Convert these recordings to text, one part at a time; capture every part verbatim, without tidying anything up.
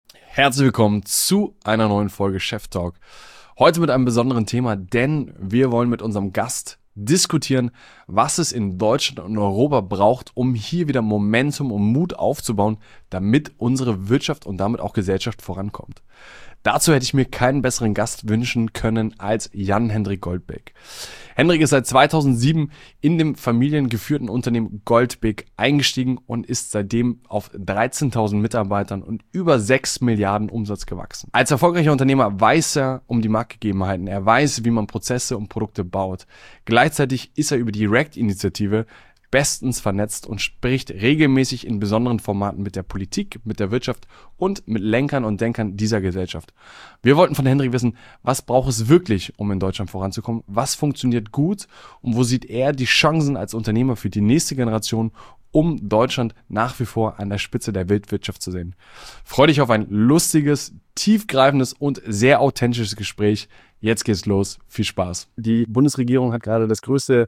Herzlich willkommen zu einer neuen Folge Chef Talk. Heute mit einem besonderen Thema, denn wir wollen mit unserem Gast diskutieren, was es in Deutschland und Europa braucht, um hier wieder Momentum und Mut aufzubauen, damit unsere Wirtschaft und damit auch Gesellschaft vorankommt. Dazu hätte ich mir keinen besseren Gast wünschen können als Jan-Hendrik Goldbeek. Hendrik ist seit zweitausendsieben in dem familiengeführten Unternehmen Goldbeek eingestiegen und ist seitdem auf dreizehntausend Mitarbeitern und über sechs Milliarden Umsatz gewachsen. Als erfolgreicher Unternehmer weiß er um die Marktgegebenheiten, er weiß, wie man Prozesse und Produkte baut. Gleichzeitig ist er über die RECT-Initiative bestens vernetzt und spricht regelmäßig in besonderen Formaten mit der Politik, mit der Wirtschaft und mit Lenkern und Denkern dieser Gesellschaft. Wir wollten von Hendrik wissen, was braucht es wirklich, um in Deutschland voranzukommen, was funktioniert gut und wo sieht er die Chancen als Unternehmer für die nächste Generation, um Deutschland nach wie vor an der Spitze der Weltwirtschaft zu sehen. Freu dich auf ein lustiges, tiefgreifendes und sehr authentisches Gespräch. Jetzt geht's los. Viel Spaß. Die Bundesregierung hat gerade das größte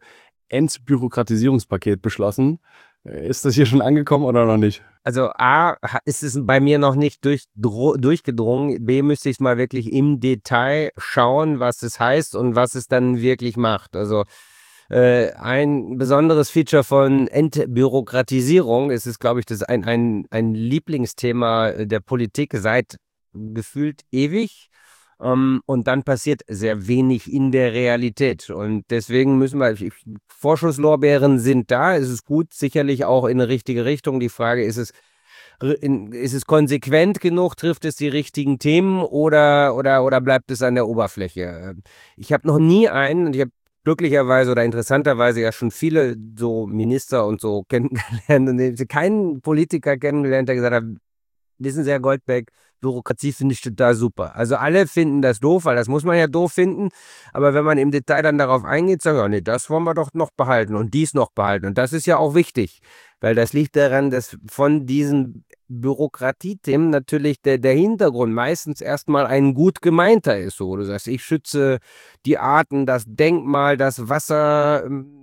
Entbürokratisierungspaket beschlossen. Ist das hier schon angekommen oder noch nicht? Also A, ha- ist es bei mir noch nicht durch, dro- durchgedrungen. B, müsste ich es mal wirklich im Detail schauen, was es heißt und was es dann wirklich macht. Also äh, ein besonderes Feature von Entbürokratisierung ist es, glaube ich, das ist ein, ein, ein Lieblingsthema der Politik seit gefühlt ewig. Ähm, und dann passiert sehr wenig in der Realität. Und deswegen müssen wir, ich- Vorschusslorbeeren sind da. Es ist gut, sicherlich auch in eine richtige Richtung. Die Frage ist es, ri- in, ist es konsequent genug? Trifft es die richtigen Themen oder, oder, oder bleibt es an der Oberfläche? Ähm, Ich habe noch nie einen, und ich habe glücklicherweise oder interessanterweise ja schon viele so Minister und so kennengelernt, und ich habe keinen Politiker kennengelernt, der gesagt hat, wissen Sie, Herr Goldbeck, Bürokratie finde ich total super. Also alle finden das doof, weil das muss man ja doof finden. Aber wenn man im Detail dann darauf eingeht, sagen, ja, nee, das wollen wir doch noch behalten und dies noch behalten. Und das ist ja auch wichtig, weil das liegt daran, dass von diesen Bürokratiethemen natürlich der, der Hintergrund meistens erstmal ein gut gemeinter ist. So, du sagst, ich schütze die Arten, das Denkmal, das Wasser, ähm,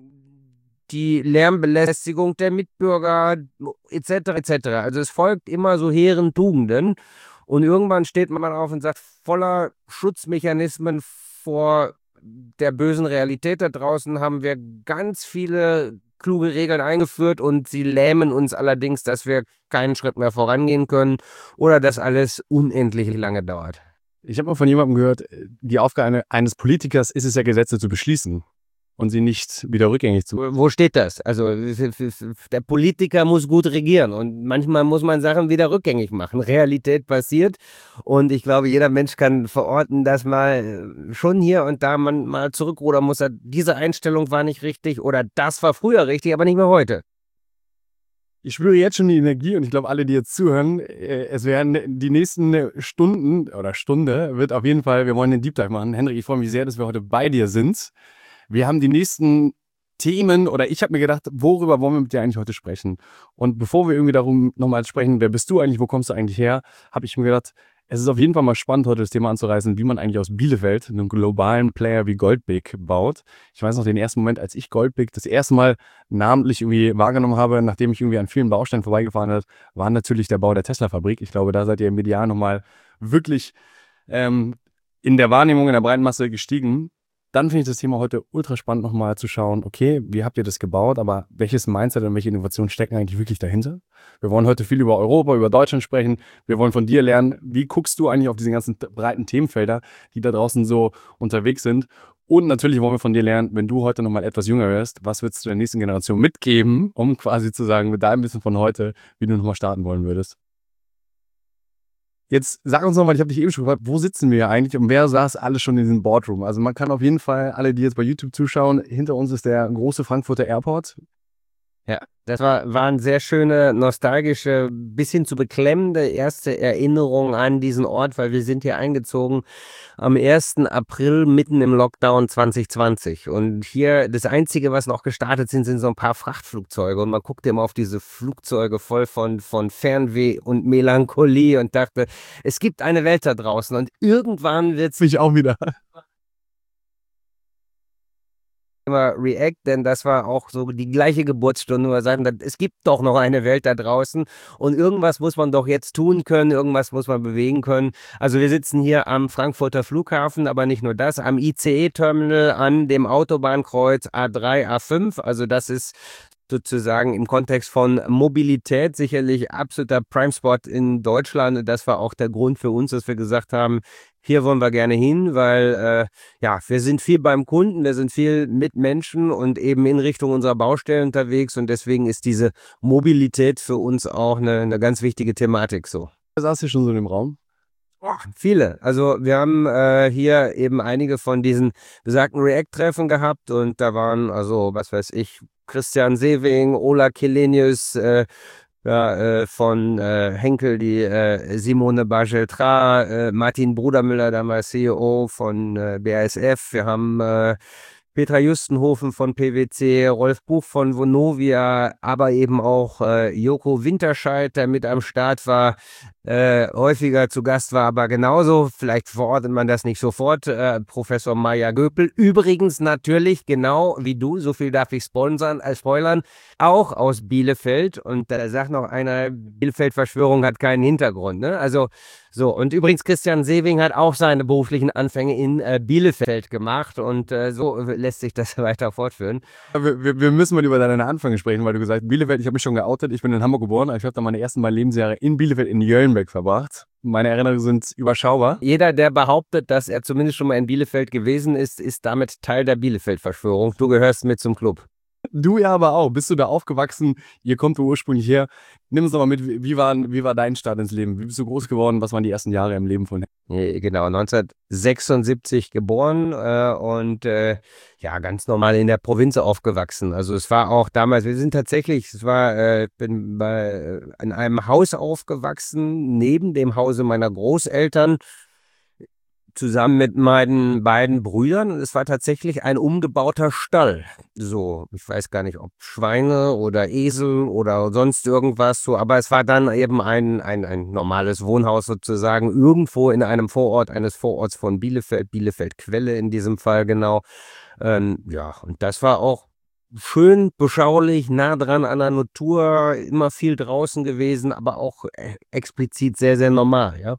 die Lärmbelästigung der Mitbürger, et cetera et cetera. Also es folgt immer so hehren Tugenden und irgendwann steht man auf und sagt, voller Schutzmechanismen vor der bösen Realität da draußen haben wir ganz viele kluge Regeln eingeführt und sie lähmen uns allerdings, dass wir keinen Schritt mehr vorangehen können oder dass alles unendlich lange dauert. Ich habe mal von jemandem gehört, die Aufgabe eines Politikers ist es ja, Gesetze zu beschließen und sie nicht wieder rückgängig zu machen. Wo wo steht das? Also f- f- f- der Politiker muss gut regieren und manchmal muss man Sachen wieder rückgängig machen. Realität passiert und ich glaube, jeder Mensch kann verorten, dass mal äh, schon hier und da man mal zurückrudern muss. Diese Einstellung war nicht richtig oder das war früher richtig, aber nicht mehr heute. Ich spüre jetzt schon die Energie und ich glaube, alle, die jetzt zuhören, äh, es werden die nächsten Stunden oder Stunde wird auf jeden Fall, wir wollen den Deep Dive machen. Hendrik, ich freue mich sehr, dass wir heute bei dir sind. Wir haben die nächsten Themen oder ich habe mir gedacht, worüber wollen wir mit dir eigentlich heute sprechen? Und bevor wir irgendwie darum nochmal sprechen, wer bist du eigentlich, wo kommst du eigentlich her, habe ich mir gedacht, es ist auf jeden Fall mal spannend, heute das Thema anzureißen, wie man eigentlich aus Bielefeld einen globalen Player wie Goldbeek baut. Ich weiß noch den ersten Moment, als ich Goldbeek das erste Mal namentlich irgendwie wahrgenommen habe, nachdem ich irgendwie an vielen Baustellen vorbeigefahren habe, war natürlich der Bau der Tesla-Fabrik. Ich glaube, da seid ihr im Medial nochmal wirklich ähm, in der Wahrnehmung, in der breiten Masse gestiegen. Dann finde ich das Thema heute ultra spannend, nochmal zu schauen, okay, wie habt ihr das gebaut, aber welches Mindset und welche Innovationen stecken eigentlich wirklich dahinter? Wir wollen heute viel über Europa, über Deutschland sprechen. Wir wollen von dir lernen, wie guckst du eigentlich auf diese ganzen breiten Themenfelder, die da draußen so unterwegs sind? Und natürlich wollen wir von dir lernen, wenn du heute nochmal etwas jünger wirst, was würdest du der nächsten Generation mitgeben, um quasi zu sagen, mit deinem Wissen von heute, wie du nochmal starten wollen würdest? Jetzt sag uns nochmal, ich habe dich eben schon gefragt, wo sitzen wir eigentlich und wer saß alles schon in diesem Boardroom? Also man kann auf jeden Fall, alle, die jetzt bei YouTube zuschauen, hinter uns ist der große Frankfurter Airport. Ja, das war, waren sehr schöne, nostalgische, bis hin zu beklemmende erste Erinnerungen an diesen Ort, weil wir sind hier eingezogen am ersten April mitten im Lockdown zwanzig zwanzig. Und hier das Einzige, was noch gestartet sind, sind so ein paar Frachtflugzeuge. Und man guckte immer auf diese Flugzeuge voll von, von Fernweh und Melancholie und dachte, es gibt eine Welt da draußen. Und irgendwann wird es Ich auch wieder. Thema React, denn das war auch so die gleiche Geburtsstunde, wo wir sagen, es gibt doch noch eine Welt da draußen und irgendwas muss man doch jetzt tun können, irgendwas muss man bewegen können. Also wir sitzen hier am Frankfurter Flughafen, aber nicht nur das, am I C E-Terminal, an dem Autobahnkreuz A drei, A fünf, also das ist sozusagen im Kontext von Mobilität sicherlich absoluter Prime-Spot in Deutschland. Das war auch der Grund für uns, dass wir gesagt haben, hier wollen wir gerne hin, weil äh, ja, wir sind viel beim Kunden, wir sind viel mit Menschen und eben in Richtung unserer Baustellen unterwegs und deswegen ist diese Mobilität für uns auch eine, eine ganz wichtige Thematik so. Saß hier schon so in dem Raum? Oh, viele. Also wir haben äh, hier eben einige von diesen besagten React-Treffen gehabt und da waren also, was weiß ich, Christian Sewing, Ola Källenius, äh, ja, äh, von äh, Henkel, die äh, Simone Bargeltra, äh, Martin Brudermüller, damals C E O von äh, B A S F. Wir haben äh, Petra Justenhofen von P W C, Rolf Buch von Vonovia, aber eben auch äh, Joko Winterscheid, der mit am Start war, äh, häufiger zu Gast war, aber genauso, vielleicht verortet man das nicht sofort, äh, Professor Maja Göpel, übrigens natürlich, genau wie du, so viel darf ich sponsern, äh, spoilern, auch aus Bielefeld und da sagt noch einer, Bielefeld-Verschwörung hat keinen Hintergrund, ne? Also so, und übrigens Christian Sewing hat auch seine beruflichen Anfänge in äh, Bielefeld gemacht und äh, so lässt sich das weiter fortführen. Wir, wir, wir müssen mal über deine Anfänge sprechen, weil du gesagt hast, Bielefeld, ich habe mich schon geoutet, ich bin in Hamburg geboren, aber ich habe da meine ersten beiden Lebensjahre in Bielefeld in Jöllenbeck verbracht. Meine Erinnerungen sind überschaubar. Jeder, der behauptet, dass er zumindest schon mal in Bielefeld gewesen ist, ist damit Teil der Bielefeld-Verschwörung. Du gehörst mit zum Club. Du ja aber auch. Bist du da aufgewachsen? Ihr kommt ursprünglich her. Nimm uns doch mal mit, wie war, wie war dein Start ins Leben? Wie bist du groß geworden? Was waren die ersten Jahre im Leben von? Genau, neunzehnhundertsechsundsiebzig geboren äh, und äh, ja, ganz normal in der Provinz aufgewachsen. Also es war auch damals, wir sind tatsächlich, es war, äh, bin bei, äh, in einem Haus aufgewachsen, neben dem Hause meiner Großeltern, zusammen mit meinen beiden Brüdern. Und es war tatsächlich ein umgebauter Stall. So, ich weiß gar nicht, ob Schweine oder Esel oder sonst irgendwas so, aber es war dann eben ein, ein, ein normales Wohnhaus sozusagen, irgendwo in einem Vorort eines Vororts von Bielefeld, Bielefeld-Quelle in diesem Fall genau. Ähm, ja, und das war auch schön, beschaulich, nah dran an der Natur, immer viel draußen gewesen, aber auch äh, explizit sehr, sehr normal, ja.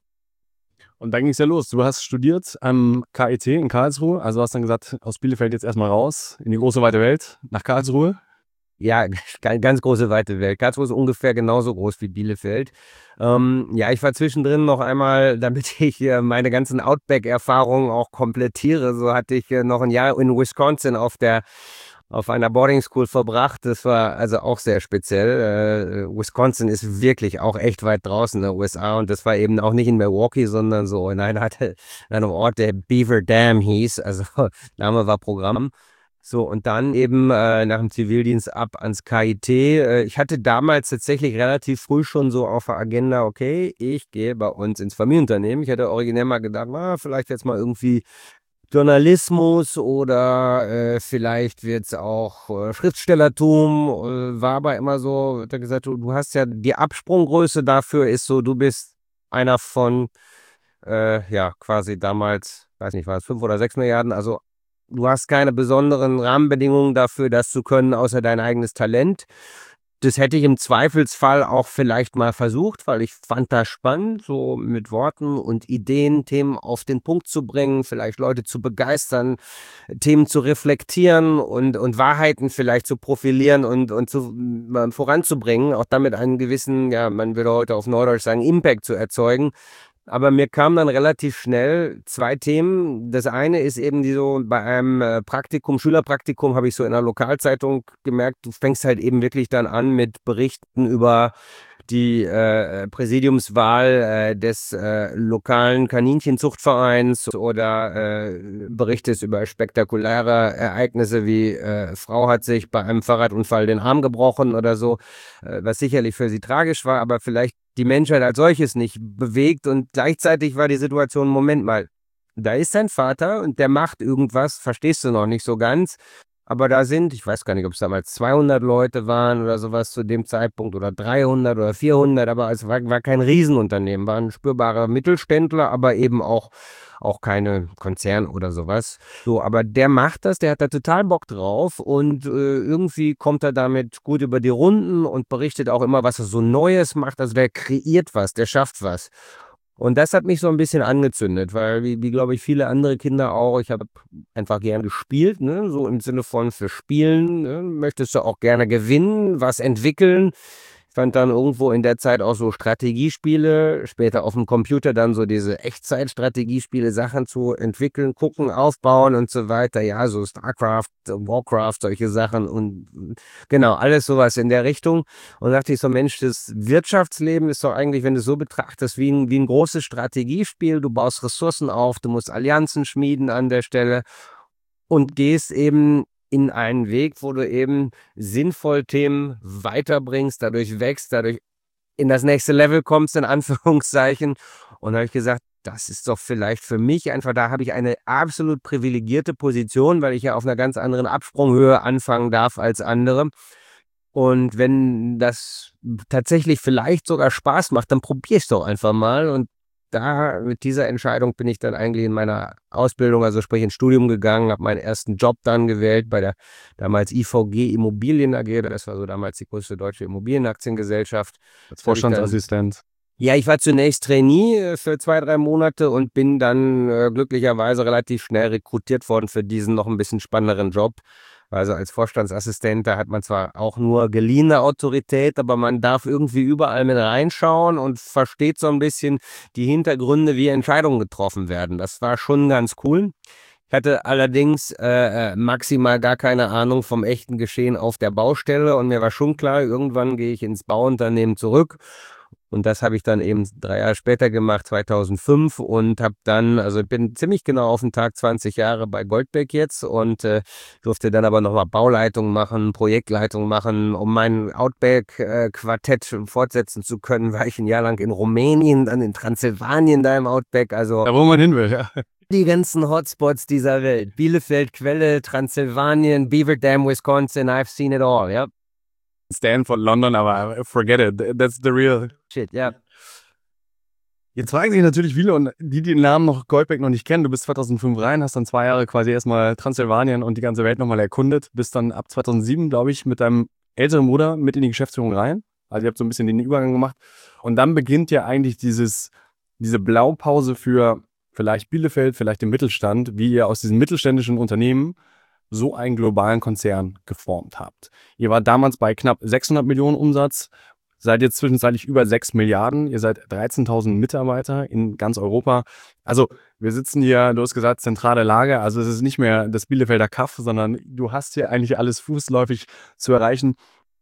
Und dann ging es ja los. Du hast studiert am K I T in Karlsruhe. Also hast dann gesagt, aus Bielefeld jetzt erstmal raus in die große weite Welt, nach Karlsruhe. Ja, ganz große weite Welt. Karlsruhe ist ungefähr genauso groß wie Bielefeld. Ähm, ja, ich war zwischendrin noch einmal, damit ich äh, meine ganzen Outback-Erfahrungen auch komplettiere. So hatte ich äh, noch ein Jahr in Wisconsin auf der auf einer Boarding School verbracht. Das war also auch sehr speziell. Äh, Wisconsin ist wirklich auch echt weit draußen in den U S A und das war eben auch nicht in Milwaukee, sondern so in, einer, in einem Ort, der Beaver Dam hieß. Also Name war Programm. So, und dann eben äh, nach dem Zivildienst ab ans K I T. Äh, ich hatte damals tatsächlich relativ früh schon so auf der Agenda, okay, ich gehe bei uns ins Familienunternehmen. Ich hatte originär mal gedacht, na, vielleicht jetzt mal irgendwie Journalismus oder äh, vielleicht wird es auch äh, Schriftstellertum, äh, war aber immer so, hat er gesagt, du, du hast ja die Absprunggröße dafür ist so, du bist einer von, äh, ja, quasi damals, weiß nicht, war es fünf oder sechs Milliarden, also du hast keine besonderen Rahmenbedingungen dafür, das zu können, außer dein eigenes Talent. Das hätte ich im Zweifelsfall auch vielleicht mal versucht, weil ich fand das spannend, so mit Worten und Ideen Themen auf den Punkt zu bringen, vielleicht Leute zu begeistern, Themen zu reflektieren und, und Wahrheiten vielleicht zu profilieren und, und zu, äh, voranzubringen, auch damit einen gewissen, ja, man würde heute auf Neudeutsch sagen, Impact zu erzeugen. Aber mir kamen dann relativ schnell zwei Themen. Das eine ist eben die so bei einem äh, Praktikum, Schülerpraktikum, habe ich so in einer Lokalzeitung gemerkt, du fängst halt eben wirklich dann an mit Berichten über die äh, Präsidiumswahl äh, des äh, lokalen Kaninchenzuchtvereins oder äh, berichtest über spektakuläre Ereignisse wie äh, Frau hat sich bei einem Fahrradunfall den Arm gebrochen oder so, äh, was sicherlich für sie tragisch war, aber vielleicht die Menschheit als solches nicht bewegt und gleichzeitig war die Situation, Moment mal, da ist dein Vater und der macht irgendwas, verstehst du noch nicht so ganz, aber da sind, ich weiß gar nicht, ob es damals zweihundert Leute waren oder sowas zu dem Zeitpunkt oder dreihundert oder vierhundert, aber es war, war kein Riesenunternehmen, war ein spürbarer Mittelständler, aber eben auch, auch keine Konzern oder sowas. So, aber der macht das, der hat da total Bock drauf und äh, irgendwie kommt er damit gut über die Runden und berichtet auch immer, was er so Neues macht. Also der kreiert was, der schafft was. Und das hat mich so ein bisschen angezündet, weil wie, wie glaube ich, viele andere Kinder auch, ich habe einfach gern gespielt, ne? So im Sinne von für Spielen, ne? Möchtest du auch gerne gewinnen, was entwickeln. Ich fand dann irgendwo in der Zeit auch so Strategiespiele, später auf dem Computer dann so diese Echtzeit-Strategiespiele, Sachen zu entwickeln, gucken, aufbauen und so weiter. Ja, so StarCraft, Warcraft, solche Sachen und genau, alles sowas in der Richtung. Und dachte ich so, Mensch, das Wirtschaftsleben ist doch eigentlich, wenn du es so betrachtest, wie ein, wie ein großes Strategiespiel. Du baust Ressourcen auf, du musst Allianzen schmieden an der Stelle und gehst eben in einen Weg, wo du eben sinnvoll Themen weiterbringst, dadurch wächst, dadurch in das nächste Level kommst, in Anführungszeichen. Und da habe ich gesagt, das ist doch vielleicht für mich einfach, da habe ich eine absolut privilegierte Position, weil ich ja auf einer ganz anderen Absprunghöhe anfangen darf als andere. Und wenn das tatsächlich vielleicht sogar Spaß macht, dann probier es doch einfach mal. Und da mit dieser Entscheidung bin ich dann eigentlich in meiner Ausbildung, also sprich ins Studium gegangen, habe meinen ersten Job dann gewählt bei der damals I V G Immobilien A G. Das war so damals die größte deutsche Immobilienaktiengesellschaft. Als Vorstandsassistent. Ja, ich war zunächst Trainee äh, für zwei, drei Monate und bin dann äh, glücklicherweise relativ schnell rekrutiert worden für diesen noch ein bisschen spannenderen Job. Also als Vorstandsassistent, da hat man zwar auch nur geliehene Autorität, aber man darf irgendwie überall mit reinschauen und versteht so ein bisschen die Hintergründe, wie Entscheidungen getroffen werden. Das war schon ganz cool. Ich hatte allerdings äh, äh, maximal gar keine Ahnung vom echten Geschehen auf der Baustelle und mir war schon klar, irgendwann gehe ich ins Bauunternehmen zurück. Und das habe ich dann eben drei Jahre später gemacht, zweitausendfünf, und habe dann, also ich bin ziemlich genau auf den Tag zwanzig Jahre bei Goldbeck jetzt und äh, durfte dann aber nochmal Bauleitung machen, Projektleitung machen, um mein Outback-Quartett fortsetzen zu können, war ich ein Jahr lang in Rumänien, dann in Transsilvanien da im Outback, also Da, wo man hin will, ja. die ganzen Hotspots dieser Welt. Bielefeld, Quelle, Transsilvanien, Beaver Dam, Wisconsin, I've seen it all, ja. Stanford, London, aber forget it, that's the real Shit, ja. Jetzt fragen sich natürlich viele und die, die den Namen noch Goldbeck noch nicht kennen, du bist zweitausendfünf rein, hast dann zwei Jahre quasi erstmal Transsilvanien und die ganze Welt nochmal erkundet, bist dann ab zweitausendsieben, glaube ich, mit deinem älteren Bruder mit in die Geschäftsführung rein. Also ihr habt so ein bisschen den Übergang gemacht und dann beginnt ja eigentlich dieses, diese Blaupause für vielleicht Bielefeld, vielleicht den Mittelstand, wie ihr aus diesen mittelständischen Unternehmen so einen globalen Konzern geformt habt. Ihr wart damals bei knapp sechshundert Millionen Umsatz, seid jetzt zwischenzeitlich über sechs Milliarden, ihr seid dreizehntausend Mitarbeiter in ganz Europa. Also wir sitzen hier, du hast gesagt, zentrale Lage, also es ist nicht mehr das Bielefelder Kaff, sondern du hast hier eigentlich alles fußläufig zu erreichen.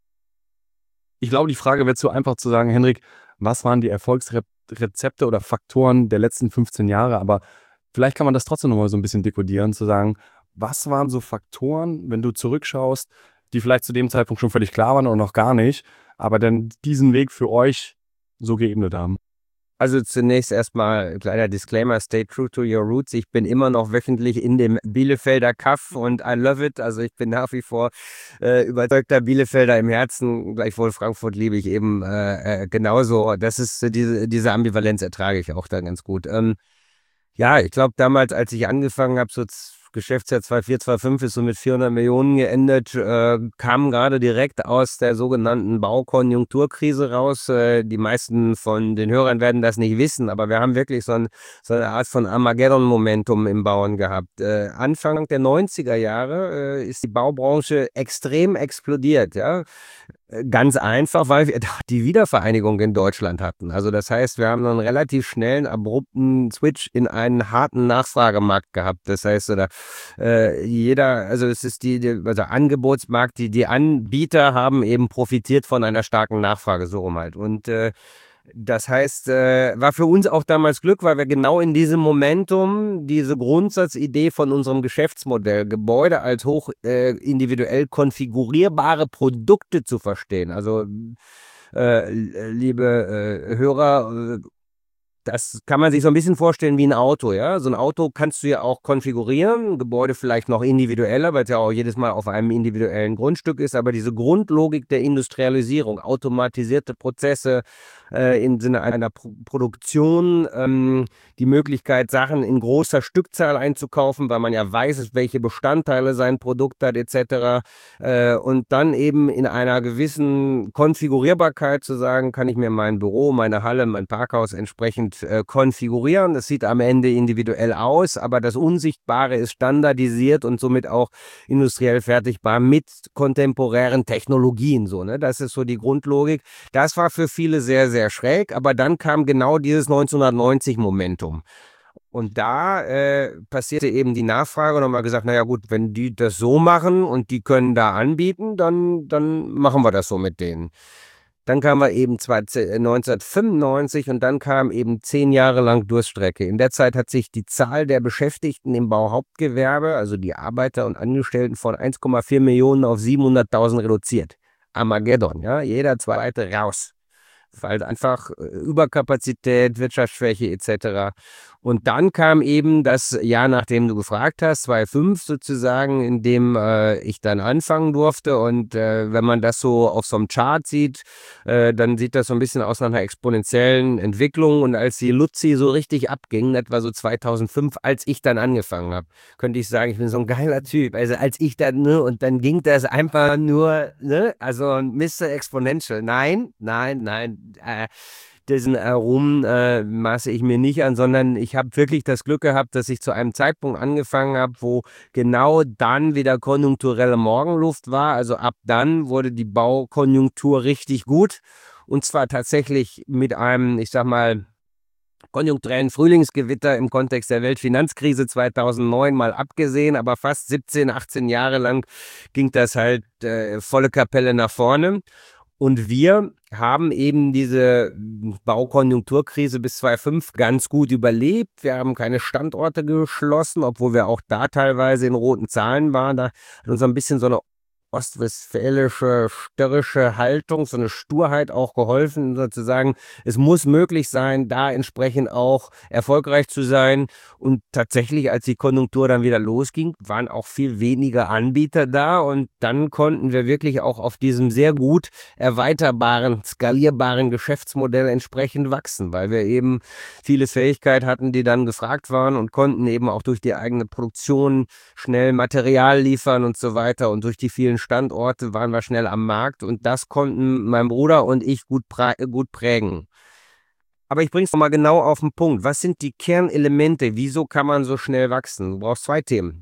Ich glaube, die Frage wäre zu einfach zu sagen, Henrik, was waren die Erfolgsrezepte oder Faktoren der letzten fünfzehn Jahre, aber vielleicht kann man das trotzdem nochmal so ein bisschen dekodieren, zu sagen, was waren so Faktoren, wenn du zurückschaust, die vielleicht zu dem Zeitpunkt schon völlig klar waren oder noch gar nicht, aber dann diesen Weg für euch so geebnet haben? Also zunächst erstmal kleiner Disclaimer, stay true to your roots. Ich bin immer noch wöchentlich in dem Bielefelder Kaff und I love it. Also ich bin nach wie vor äh, überzeugter Bielefelder im Herzen. Gleichwohl Frankfurt liebe ich eben äh, äh, genauso. Das ist äh, diese, diese Ambivalenz ertrage ich auch da ganz gut. Ähm, ja, ich glaube damals, als ich angefangen habe, so z- Geschäftsjahr zweitausendvier, zweitausendfünf ist so mit vierhundert Millionen geendet, äh, kam gerade direkt aus der sogenannten Baukonjunkturkrise raus. Äh, die meisten von den Hörern werden das nicht wissen, aber wir haben wirklich so, ein, so eine Art von Armageddon-Momentum im Bauen gehabt. Äh, Anfang der neunziger Jahre äh, ist die Baubranche extrem explodiert, ja. Äh, Ganz einfach, weil wir die Wiedervereinigung in Deutschland hatten. Also das heißt, wir haben einen relativ schnellen, abrupten Switch in einen harten Nachfragemarkt gehabt. Das heißt, oder, äh, jeder, also es ist die, die also Angebotsmarkt, die, die Anbieter haben eben profitiert von einer starken Nachfrage, so rum halt. Und äh, das heißt, äh, war für uns auch damals Glück, weil wir genau in diesem Momentum diese Grundsatzidee von unserem Geschäftsmodell, Gebäude als hoch äh, individuell konfigurierbare Produkte zu verstehen. Also, äh, liebe äh, Hörer, äh, das kann man sich so ein bisschen vorstellen wie ein Auto, ja. So ein Auto kannst du ja auch konfigurieren, ein Gebäude vielleicht noch individueller, weil es ja auch jedes Mal auf einem individuellen Grundstück ist, aber diese Grundlogik der Industrialisierung, automatisierte Prozesse äh, im Sinne einer Pro Produktion, ähm, die Möglichkeit, Sachen in großer Stückzahl einzukaufen, weil man ja weiß, welche Bestandteile sein Produkt hat et cetera. Äh, und dann eben in einer gewissen Konfigurierbarkeit zu sagen, kann ich mir mein Büro, meine Halle, mein Parkhaus entsprechend äh, konfigurieren. Das sieht am Ende individuell aus, aber das Unsichtbare ist standardisiert und somit auch industriell fertigbar mit kontemporären Technologien. So, ne? Das ist so die Grundlogik. Das war für viele sehr, sehr schräg, aber dann kam genau dieses neunzehnhundertneunzig-Momentum. Und da äh, passierte eben die Nachfrage und haben wir gesagt, naja gut, wenn die das so machen und die können da anbieten, dann, dann machen wir das so mit denen. Dann kam wir eben neunzehnhundertfünfundneunzig und dann kam eben zehn Jahre lang Durststrecke. In der Zeit hat sich die Zahl der Beschäftigten im Bauhauptgewerbe, also die Arbeiter und Angestellten, von eins Komma vier Millionen auf siebenhunderttausend reduziert. Armageddon, ja, jeder Zweite raus. Weil einfach Überkapazität, Wirtschaftsschwäche et cetera. Und dann kam eben das Jahr, nachdem du gefragt hast, zweitausendfünf sozusagen, in dem äh, ich dann anfangen durfte. Und äh, wenn man das so auf so einem Chart sieht, äh, dann sieht das so ein bisschen aus nach einer exponentiellen Entwicklung. Und als die Luzi so richtig abging, etwa so zweitausendfünf, als ich dann angefangen habe, könnte ich sagen, ich bin so ein geiler Typ. Also als ich dann, ne, und dann ging das einfach nur, ne, also Mister Exponential. Nein, nein, nein, äh, diesen äh, Ruhm äh, maße ich mir nicht an, sondern ich habe wirklich das Glück gehabt, dass ich zu einem Zeitpunkt angefangen habe, wo genau dann wieder konjunkturelle Morgenluft war. Also ab dann wurde die Baukonjunktur richtig gut und zwar tatsächlich mit einem, ich sag mal, konjunkturellen Frühlingsgewitter im Kontext der Weltfinanzkrise zweitausendneun mal abgesehen, aber fast siebzehn, achtzehn Jahre lang ging das halt äh, volle Kapelle nach vorne. Und wir haben eben diese Baukonjunkturkrise bis zweitausendfünf ganz gut überlebt. Wir haben keine Standorte geschlossen, obwohl wir auch da teilweise in roten Zahlen waren. Da hat uns ein bisschen so eine ostwestfälische, störrische Haltung, so eine Sturheit auch geholfen, sozusagen. Es muss möglich sein, da entsprechend auch erfolgreich zu sein. Und tatsächlich, als die Konjunktur dann wieder losging, waren auch viel weniger Anbieter da. Und dann konnten wir wirklich auch auf diesem sehr gut erweiterbaren, skalierbaren Geschäftsmodell entsprechend wachsen, weil wir eben viele Fähigkeiten hatten, die dann gefragt waren und konnten eben auch durch die eigene Produktion schnell Material liefern und so weiter. Und durch die vielen Standorte waren wir schnell am Markt und das konnten mein Bruder und ich gut, gut prägen. Aber ich bringe es nochmal genau auf den Punkt. Was sind die Kernelemente? Wieso kann man so schnell wachsen? Du brauchst zwei Themen.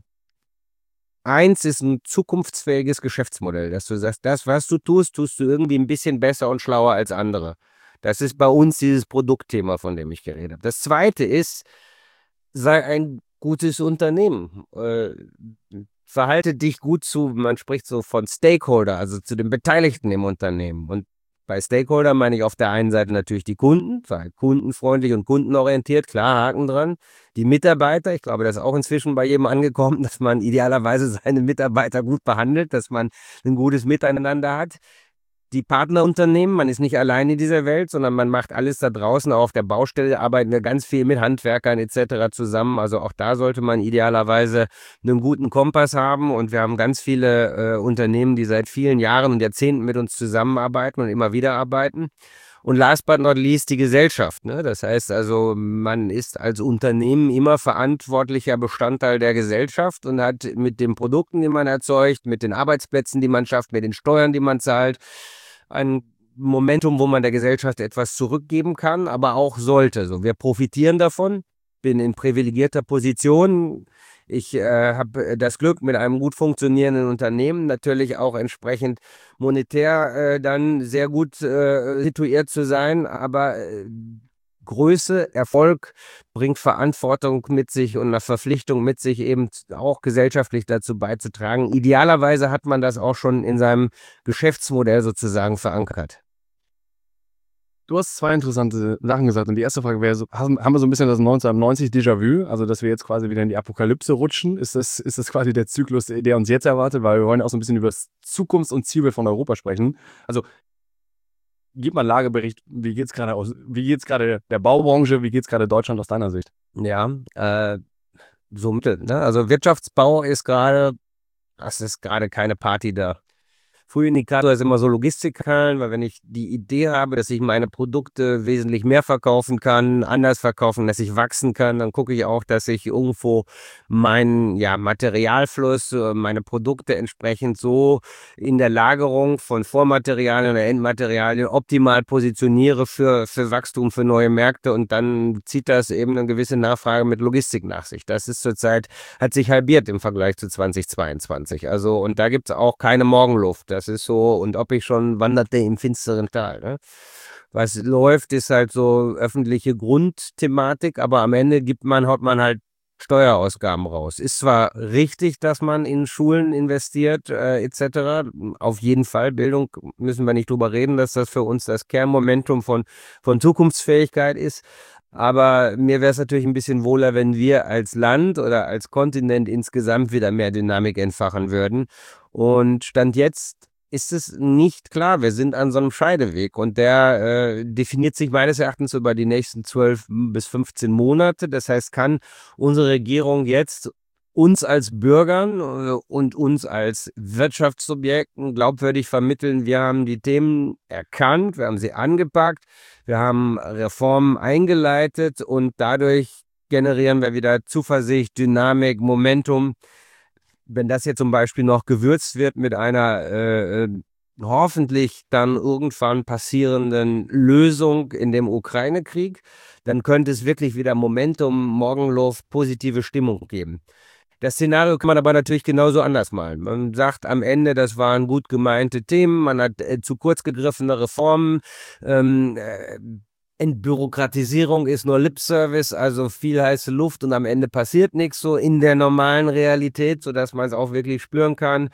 Eins ist ein zukunftsfähiges Geschäftsmodell, dass du sagst, das, was du tust, tust du irgendwie ein bisschen besser und schlauer als andere. Das ist bei uns dieses Produktthema, von dem ich geredet habe. Das Zweite ist, sei ein gutes Unternehmen. Äh, verhalte dich gut zu, man spricht so von Stakeholder, also zu den Beteiligten im Unternehmen. Und bei Stakeholder meine ich auf der einen Seite natürlich die Kunden, sei kundenfreundlich und kundenorientiert, klar, Haken dran. Die Mitarbeiter, ich glaube, das ist auch inzwischen bei jedem angekommen, dass man idealerweise seine Mitarbeiter gut behandelt, dass man ein gutes Miteinander hat. Die Partnerunternehmen, man ist nicht allein in dieser Welt, sondern man macht alles da draußen. Auch auf der Baustelle arbeiten wir ganz viel mit Handwerkern et cetera zusammen. Also auch da sollte man idealerweise einen guten Kompass haben. Und wir haben ganz viele äh, Unternehmen, die seit vielen Jahren und Jahrzehnten mit uns zusammenarbeiten und immer wieder arbeiten. Und last but not least die Gesellschaft. Ne? Das heißt also, man ist als Unternehmen immer verantwortlicher Bestandteil der Gesellschaft und hat mit den Produkten, die man erzeugt, mit den Arbeitsplätzen, die man schafft, mit den Steuern, die man zahlt, ein Momentum, wo man der Gesellschaft etwas zurückgeben kann, aber auch sollte. So, wir profitieren davon, bin in privilegierter Position. Ich äh, habe das Glück, mit einem gut funktionierenden Unternehmen natürlich auch entsprechend monetär äh, dann sehr gut äh, situiert zu sein, aber äh, Größe, Erfolg bringt Verantwortung mit sich und eine Verpflichtung mit sich, eben auch gesellschaftlich dazu beizutragen. Idealerweise hat man das auch schon in seinem Geschäftsmodell sozusagen verankert. Du hast zwei interessante Sachen gesagt und die erste Frage wäre, so, haben wir so ein bisschen das neunzehnhundertneunzig Déjà-vu, also dass wir jetzt quasi wieder in die Apokalypse rutschen? Ist das, ist das quasi der Zyklus, der uns jetzt erwartet? Weil wir wollen auch so ein bisschen über das Zukunfts- und Zielbild von Europa sprechen. Also gib mal einen Lagebericht, wie geht's gerade aus, wie geht's gerade der Baubranche, wie geht's gerade Deutschland aus deiner Sicht? Ja, äh, so mittel, ne? Also Wirtschaftsbau ist gerade, das ist gerade keine Party da. Frühindikator ist immer so Logistikhallen, weil wenn ich die Idee habe, dass ich meine Produkte wesentlich mehr verkaufen kann, anders verkaufen, dass ich wachsen kann, dann gucke ich auch, dass ich irgendwo meinen ja, Materialfluss, äh, meine Produkte entsprechend so in der Lagerung von Vormaterialien oder Endmaterialien optimal positioniere für, für Wachstum, für neue Märkte, und dann zieht das eben eine gewisse Nachfrage mit Logistik nach sich. Das ist zurzeit, hat sich halbiert im Vergleich zu zweitausendzweiundzwanzig. Also, und da gibt es auch keine Morgenluft. Das ist so, und ob ich schon wanderte im finsteren Tal. Ne? Was läuft, ist halt so öffentliche Grundthematik, aber am Ende gibt man, haut man halt Steuerausgaben raus. Ist zwar richtig, dass man in Schulen investiert, äh, et cetera. Auf jeden Fall, Bildung müssen wir nicht drüber reden, dass das für uns das Kernmomentum von, von Zukunftsfähigkeit ist. Aber mir wäre es natürlich ein bisschen wohler, wenn wir als Land oder als Kontinent insgesamt wieder mehr Dynamik entfachen würden. Und Stand jetzt ist es nicht klar. Wir sind an so einem Scheideweg, und der äh, definiert sich meines Erachtens über die nächsten zwölf bis fünfzehn Monate. Das heißt, kann unsere Regierung jetzt uns als Bürgern äh, und uns als Wirtschaftssubjekten glaubwürdig vermitteln, wir haben die Themen erkannt, wir haben sie angepackt, wir haben Reformen eingeleitet, und dadurch generieren wir wieder Zuversicht, Dynamik, Momentum. Wenn das jetzt zum Beispiel noch gewürzt wird mit einer äh, hoffentlich dann irgendwann passierenden Lösung in dem Ukraine-Krieg, dann könnte es wirklich wieder Momentum, Morgenluft, positive Stimmung geben. Das Szenario kann man aber natürlich genauso anders malen. Man sagt am Ende, das waren gut gemeinte Themen, man hat äh, zu kurz gegriffene Reformen, ähm, äh, Entbürokratisierung ist nur Lipservice, also viel heiße Luft, und am Ende passiert nichts so in der normalen Realität, sodass man es auch wirklich spüren kann.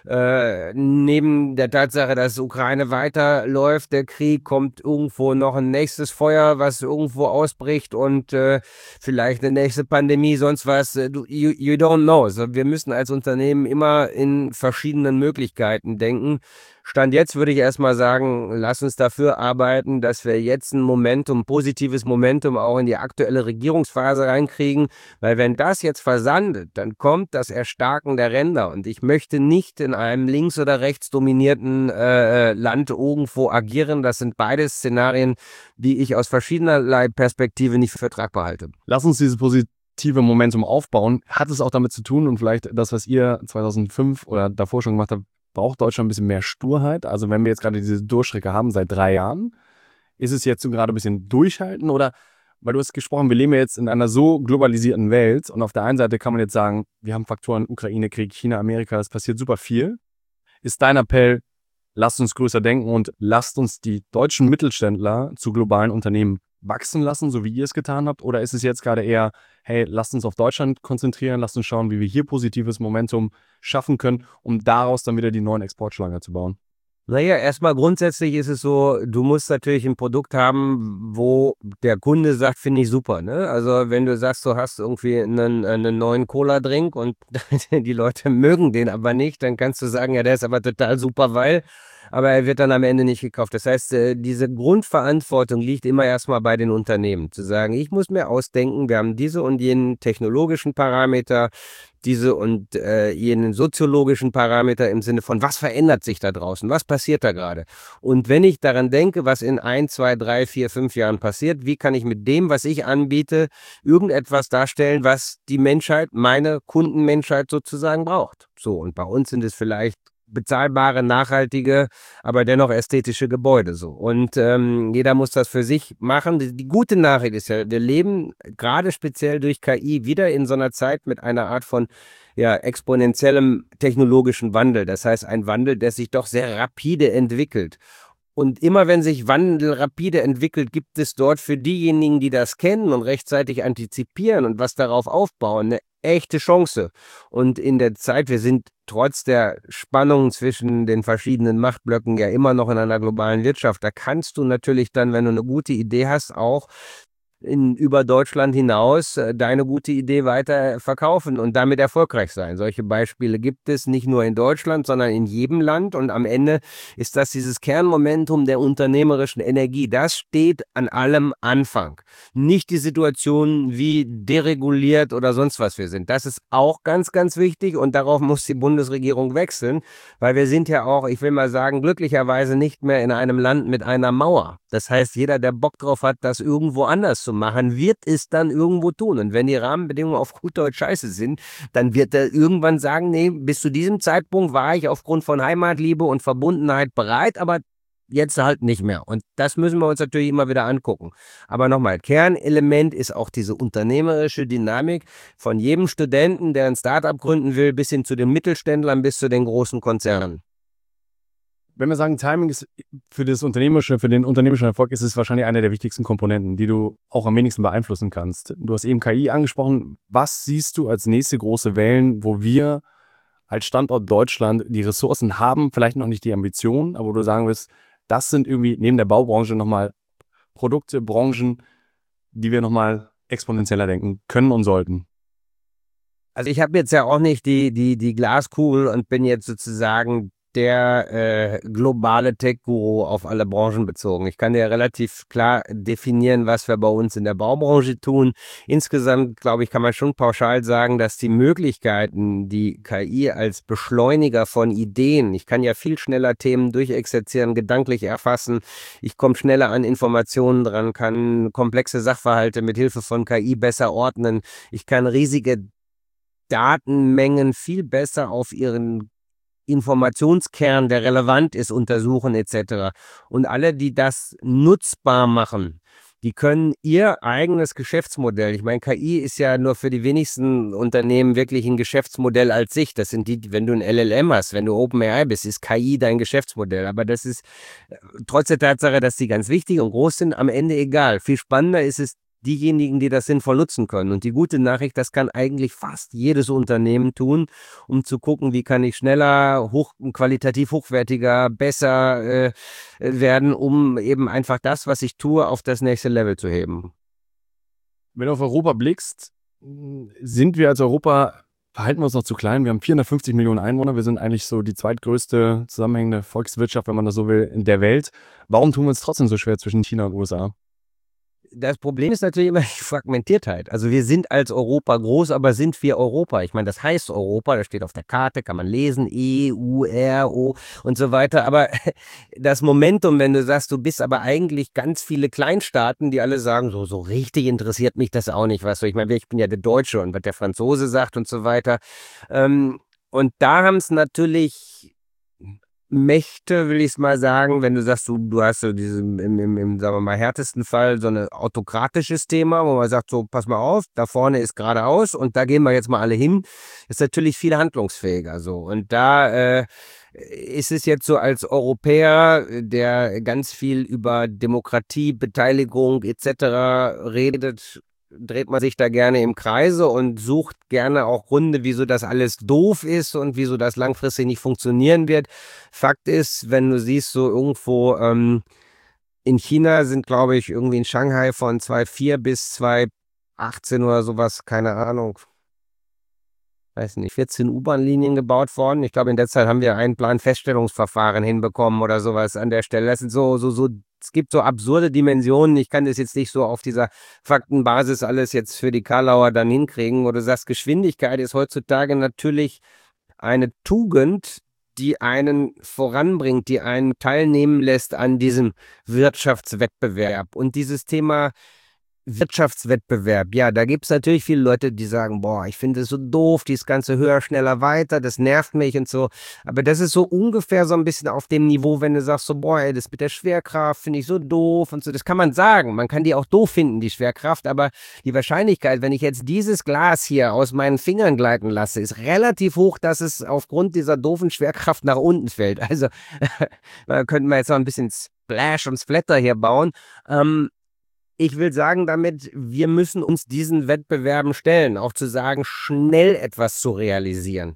Äh, neben der Tatsache, dass Ukraine weiterläuft, der Krieg, kommt irgendwo noch ein nächstes Feuer, was irgendwo ausbricht, und äh, vielleicht eine nächste Pandemie, sonst was. You, you don't know. Also wir müssen als Unternehmen immer in verschiedenen Möglichkeiten denken. Stand jetzt würde ich erstmal sagen, lass uns dafür arbeiten, dass wir jetzt ein Momentum, positives Momentum auch in die aktuelle Regierungsphase reinkriegen, weil wenn das jetzt versandet, dann kommt das Erstarken der Ränder, und ich möchte nicht in einem links- oder rechts dominierten äh, Land irgendwo agieren. Das sind beide Szenarien, die ich aus verschiedenerlei Perspektive nicht für tragbar halte. Lass uns dieses positive Momentum aufbauen. Hat es auch damit zu tun, und vielleicht das, was ihr zweitausendfünf oder davor schon gemacht habt, braucht Deutschland ein bisschen mehr Sturheit? Also wenn wir jetzt gerade diese Durchstrecke haben seit drei Jahren, ist es jetzt so gerade ein bisschen durchhalten? Oder, weil du hast gesprochen, wir leben ja jetzt in einer so globalisierten Welt, und auf der einen Seite kann man jetzt sagen, wir haben Faktoren Ukraine, Krieg, China, Amerika, es passiert super viel. Ist dein Appell, lasst uns größer denken und lasst uns die deutschen Mittelständler zu globalen Unternehmen wachsen lassen, so wie ihr es getan habt? Oder ist es jetzt gerade eher, hey, lasst uns auf Deutschland konzentrieren, lasst uns schauen, wie wir hier positives Momentum schaffen können, um daraus dann wieder die neuen Exportschlager zu bauen? Naja, erstmal grundsätzlich ist es so, du musst natürlich ein Produkt haben, wo der Kunde sagt, finde ich super. Ne? Also wenn du sagst, du hast irgendwie einen, einen neuen Cola-Drink und die Leute mögen den aber nicht, dann kannst du sagen, ja, der ist aber total super, weil, aber er wird dann am Ende nicht gekauft. Das heißt, äh, diese Grundverantwortung liegt immer erstmal bei den Unternehmen, zu sagen, ich muss mir ausdenken, wir haben diese und jenen technologischen Parameter, diese und äh, jenen soziologischen Parameter im Sinne von, was verändert sich da draußen, was passiert da gerade? Und wenn ich daran denke, was in ein, zwei, drei, vier, fünf Jahren passiert, wie kann ich mit dem, was ich anbiete, irgendetwas darstellen, was die Menschheit, meine Kundenmenschheit sozusagen braucht? So, und bei uns sind es vielleicht bezahlbare, nachhaltige, aber dennoch ästhetische Gebäude so. Und ähm, jeder muss das für sich machen. Die, die gute Nachricht ist ja, wir leben gerade speziell durch K I wieder in so einer Zeit mit einer Art von ja, exponentiellem technologischen Wandel. Das heißt, ein Wandel, der sich doch sehr rapide entwickelt. Und immer wenn sich Wandel rapide entwickelt, gibt es dort für diejenigen, die das kennen und rechtzeitig antizipieren und was darauf aufbauen, eine echte Chance. Und in der Zeit, wir sind trotz der Spannung zwischen den verschiedenen Machtblöcken ja immer noch in einer globalen Wirtschaft. Da kannst du natürlich dann, wenn du eine gute Idee hast, auch in, über Deutschland hinaus äh, deine gute Idee weiter verkaufen und damit erfolgreich sein. Solche Beispiele gibt es nicht nur in Deutschland, sondern in jedem Land. Und am Ende ist das dieses Kernmomentum der unternehmerischen Energie. Das steht an allem Anfang. Nicht die Situation, wie dereguliert oder sonst was wir sind. Das ist auch ganz, ganz wichtig und darauf muss die Bundesregierung wechseln, weil wir sind ja auch, ich will mal sagen, glücklicherweise nicht mehr in einem Land mit einer Mauer. Das heißt, jeder, der Bock drauf hat, das irgendwo anders zu machen, wird es dann irgendwo tun. Und wenn die Rahmenbedingungen auf gut Deutsch scheiße sind, dann wird er irgendwann sagen, nee, bis zu diesem Zeitpunkt war ich aufgrund von Heimatliebe und Verbundenheit bereit, aber jetzt halt nicht mehr. Und das müssen wir uns natürlich immer wieder angucken. Aber nochmal, Kernelement ist auch diese unternehmerische Dynamik von jedem Studenten, der ein Startup gründen will, bis hin zu den Mittelständlern, bis zu den großen Konzernen. Wenn wir sagen, Timing ist für das unternehmerische, für den unternehmerischen Erfolg ist es wahrscheinlich eine der wichtigsten Komponenten, die du auch am wenigsten beeinflussen kannst. Du hast eben K I angesprochen. Was siehst du als nächste große Wellen, wo wir als Standort Deutschland die Ressourcen haben, vielleicht noch nicht die Ambitionen, aber wo du sagen wirst, das sind irgendwie neben der Baubranche nochmal Produkte, Branchen, die wir nochmal exponentieller denken können und sollten? Also ich habe jetzt ja auch nicht die, die, die Glaskugel und bin jetzt sozusagen der äh, globale Tech-Guru auf alle Branchen bezogen. Ich kann dir relativ klar definieren, was wir bei uns in der Baubranche tun. Insgesamt, glaube ich, kann man schon pauschal sagen, dass die Möglichkeiten, die K I als Beschleuniger von Ideen, ich kann ja viel schneller Themen durchexerzieren, gedanklich erfassen, ich komme schneller an Informationen dran, kann komplexe Sachverhalte mit Hilfe von K I besser ordnen, ich kann riesige Datenmengen viel besser auf ihren Informationskern, der relevant ist, untersuchen et cetera. Und alle, die das nutzbar machen, die können ihr eigenes Geschäftsmodell, ich meine, K I ist ja nur für die wenigsten Unternehmen wirklich ein Geschäftsmodell als sich. Das sind die, wenn du ein L L M hast, wenn du OpenAI bist, ist K I dein Geschäftsmodell. Aber das ist trotz der Tatsache, dass die ganz wichtig und groß sind, am Ende egal. Viel spannender ist es, diejenigen, die das sinnvoll nutzen können. Und die gute Nachricht, das kann eigentlich fast jedes Unternehmen tun, um zu gucken, wie kann ich schneller, hoch, qualitativ hochwertiger, besser äh, werden, um eben einfach das, was ich tue, auf das nächste Level zu heben. Wenn du auf Europa blickst, sind wir als Europa, verhalten wir uns noch zu klein. Wir haben vierhundertfünfzig Millionen Einwohner. Wir sind eigentlich so die zweitgrößte zusammenhängende Volkswirtschaft, wenn man das so will, in der Welt. Warum tun wir uns trotzdem so schwer zwischen China und U S A? Das Problem ist natürlich immer die Fragmentiertheit. Also wir sind als Europa groß, aber sind wir Europa? Ich meine, das heißt Europa, das steht auf der Karte, kann man lesen, E, U, R, O und so weiter. Aber das Momentum, wenn du sagst, du bist aber eigentlich ganz viele Kleinstaaten, die alle sagen, so, so richtig interessiert mich das auch nicht. Weißt du, ich meine, ich bin ja der Deutsche und was der Franzose sagt und so weiter. Und da haben es natürlich Mächte, will ich es mal sagen, wenn du sagst, du, du hast so diesen, im, im, im, sagen wir mal, härtesten Fall so ein autokratisches Thema, wo man sagt, so, pass mal auf, da vorne ist geradeaus und da gehen wir jetzt mal alle hin, ist natürlich viel handlungsfähiger so. Und da äh, ist es jetzt so als Europäer, der ganz viel über Demokratie, Beteiligung et cetera redet, dreht man sich da gerne im Kreise und sucht gerne auch Gründe, wieso das alles doof ist und wieso das langfristig nicht funktionieren wird. Fakt ist, wenn du siehst, so irgendwo ähm, in China sind, glaube ich, irgendwie in Shanghai von zweitausendvier bis zweitausendachtzehn oder sowas, keine Ahnung, weiß nicht, vierzehn U-Bahn-Linien gebaut worden. Ich glaube, in der Zeit haben wir ein Planfeststellungsverfahren hinbekommen oder sowas an der Stelle. Das sind so, so, so Es gibt so absurde Dimensionen. Ich kann das jetzt nicht so auf dieser Faktenbasis alles jetzt für die Karlauer dann hinkriegen. Wo du sagst, Geschwindigkeit ist heutzutage natürlich eine Tugend, die einen voranbringt, die einen teilnehmen lässt an diesem Wirtschaftswettbewerb. Und dieses Thema Wirtschaftswettbewerb, ja, da gibt es natürlich viele Leute, die sagen, boah, ich finde es so doof, dieses ganze höher, schneller, weiter, das nervt mich und so. Aber das ist so ungefähr so ein bisschen auf dem Niveau, wenn du sagst so, boah, ey, das mit der Schwerkraft finde ich so doof und so. Das kann man sagen, man kann die auch doof finden, die Schwerkraft, aber die Wahrscheinlichkeit, wenn ich jetzt dieses Glas hier aus meinen Fingern gleiten lasse, ist relativ hoch, dass es aufgrund dieser doofen Schwerkraft nach unten fällt. Also da könnten wir jetzt noch ein bisschen Splash und Splatter hier bauen. Ähm, Ich will sagen damit, wir müssen uns diesen Wettbewerben stellen, auch zu sagen, schnell etwas zu realisieren.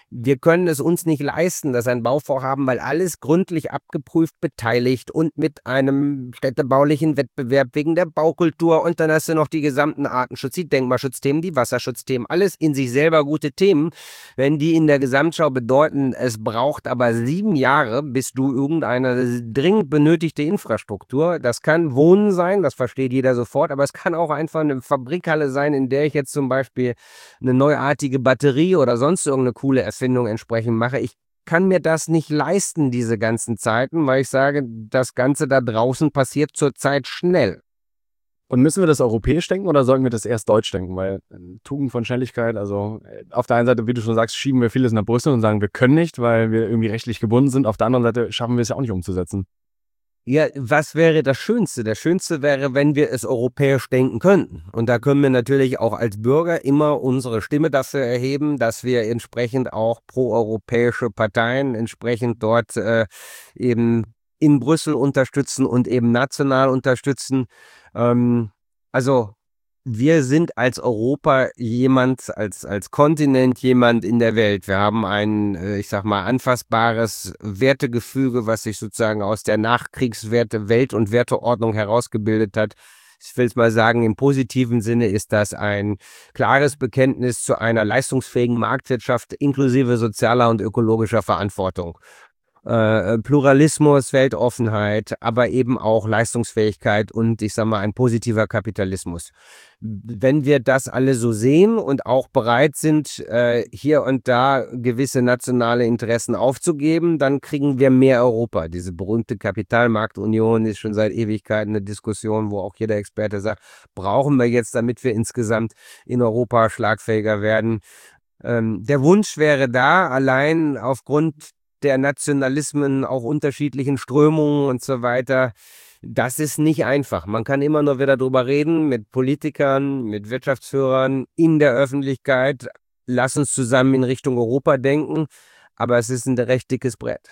Wir können es uns nicht leisten, dass ein Bauvorhaben, weil alles gründlich abgeprüft, beteiligt und mit einem städtebaulichen Wettbewerb wegen der Baukultur, und dann hast du noch die gesamten Artenschutz, die Denkmalschutzthemen, die Wasserschutzthemen, alles in sich selber gute Themen. Wenn die in der Gesamtschau bedeuten, es braucht aber sieben Jahre, bis du irgendeine dringend benötigte Infrastruktur, das kann Wohnen sein, das versteht jeder sofort, aber es kann auch einfach eine Fabrikhalle sein, in der ich jetzt zum Beispiel eine neuartige Batterie oder sonst irgendeine coole Erfindung entsprechend mache. Ich kann mir das nicht leisten, diese ganzen Zeiten, weil ich sage, das Ganze da draußen passiert zurzeit schnell. Und müssen wir das europäisch denken oder sollten wir das erst deutsch denken? Weil äh, Tugend von Schnelligkeit, also äh, auf der einen Seite, wie du schon sagst, schieben wir vieles nach Brüssel und sagen, wir können nicht, weil wir irgendwie rechtlich gebunden sind. Auf der anderen Seite schaffen wir es ja auch nicht umzusetzen. Ja, was wäre das Schönste? Das Schönste wäre, wenn wir es europäisch denken könnten. Und da können wir natürlich auch als Bürger immer unsere Stimme dafür erheben, dass wir entsprechend auch proeuropäische Parteien entsprechend dort äh, eben in Brüssel unterstützen und eben national unterstützen. Ähm, also wir sind als Europa jemand, als, als Kontinent jemand in der Welt. Wir haben ein, äh, ich sag mal, anfassbares Wertegefüge, was sich sozusagen aus der Nachkriegswerte Welt- und Werteordnung herausgebildet hat. Ich will es mal sagen, im positiven Sinne ist das ein klares Bekenntnis zu einer leistungsfähigen Marktwirtschaft inklusive sozialer und ökologischer Verantwortung. Äh, Pluralismus, Weltoffenheit, aber eben auch Leistungsfähigkeit und ich sage mal ein positiver Kapitalismus. Wenn wir das alle so sehen und auch bereit sind, äh, hier und da gewisse nationale Interessen aufzugeben, dann kriegen wir mehr Europa. Diese berühmte Kapitalmarktunion ist schon seit Ewigkeiten eine Diskussion, wo auch jeder Experte sagt, brauchen wir jetzt, damit wir insgesamt in Europa schlagfähiger werden. Ähm, der Wunsch wäre da, allein aufgrund der Nationalismen, auch unterschiedlichen Strömungen und so weiter. Das ist nicht einfach. Man kann immer nur wieder drüber reden mit Politikern, mit Wirtschaftsführern in der Öffentlichkeit. Lass uns zusammen in Richtung Europa denken, aber es ist ein recht dickes Brett.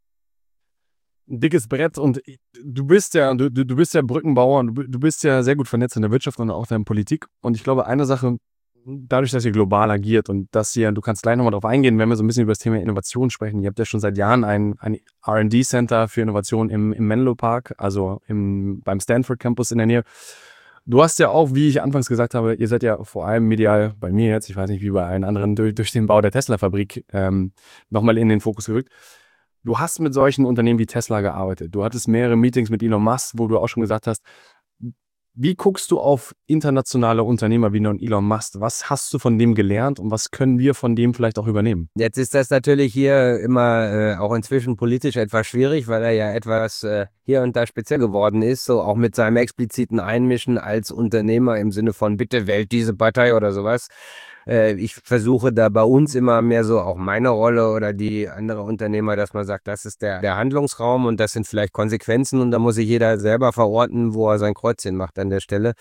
Ein dickes Brett und du bist ja, du, du bist ja Brückenbauer und du, du bist ja sehr gut vernetzt in der Wirtschaft und auch in der Politik. Und ich glaube, eine Sache, dadurch, dass ihr global agiert und dass ihr, du kannst gleich nochmal drauf eingehen, wenn wir so ein bisschen über das Thema Innovation sprechen. Ihr habt ja schon seit Jahren ein, ein R und D-Center für Innovation im, im Menlo Park, also im, beim Stanford Campus in der Nähe. Du hast ja auch, wie ich anfangs gesagt habe, ihr seid ja vor allem medial bei mir jetzt, ich weiß nicht wie bei allen anderen, durch, durch den Bau der Tesla-Fabrik ähm, nochmal in den Fokus gerückt. Du hast mit solchen Unternehmen wie Tesla gearbeitet. Du hattest mehrere Meetings mit Elon Musk, wo du auch schon gesagt hast, wie guckst du auf internationale Unternehmer wie Elon Musk? Was hast du von dem gelernt und was können wir von dem vielleicht auch übernehmen? Jetzt ist das natürlich hier immer äh, auch inzwischen politisch etwas schwierig, weil er ja etwas äh, hier und da speziell geworden ist, so auch mit seinem expliziten Einmischen als Unternehmer im Sinne von bitte wählt diese Partei oder sowas. Äh, ich versuche da bei uns immer mehr so auch meine Rolle oder die andere Unternehmer, dass man sagt, das ist der, der Handlungsraum und das sind vielleicht Konsequenzen und da muss sich jeder selber verorten, wo er sein Kreuzchen macht an der Stelle.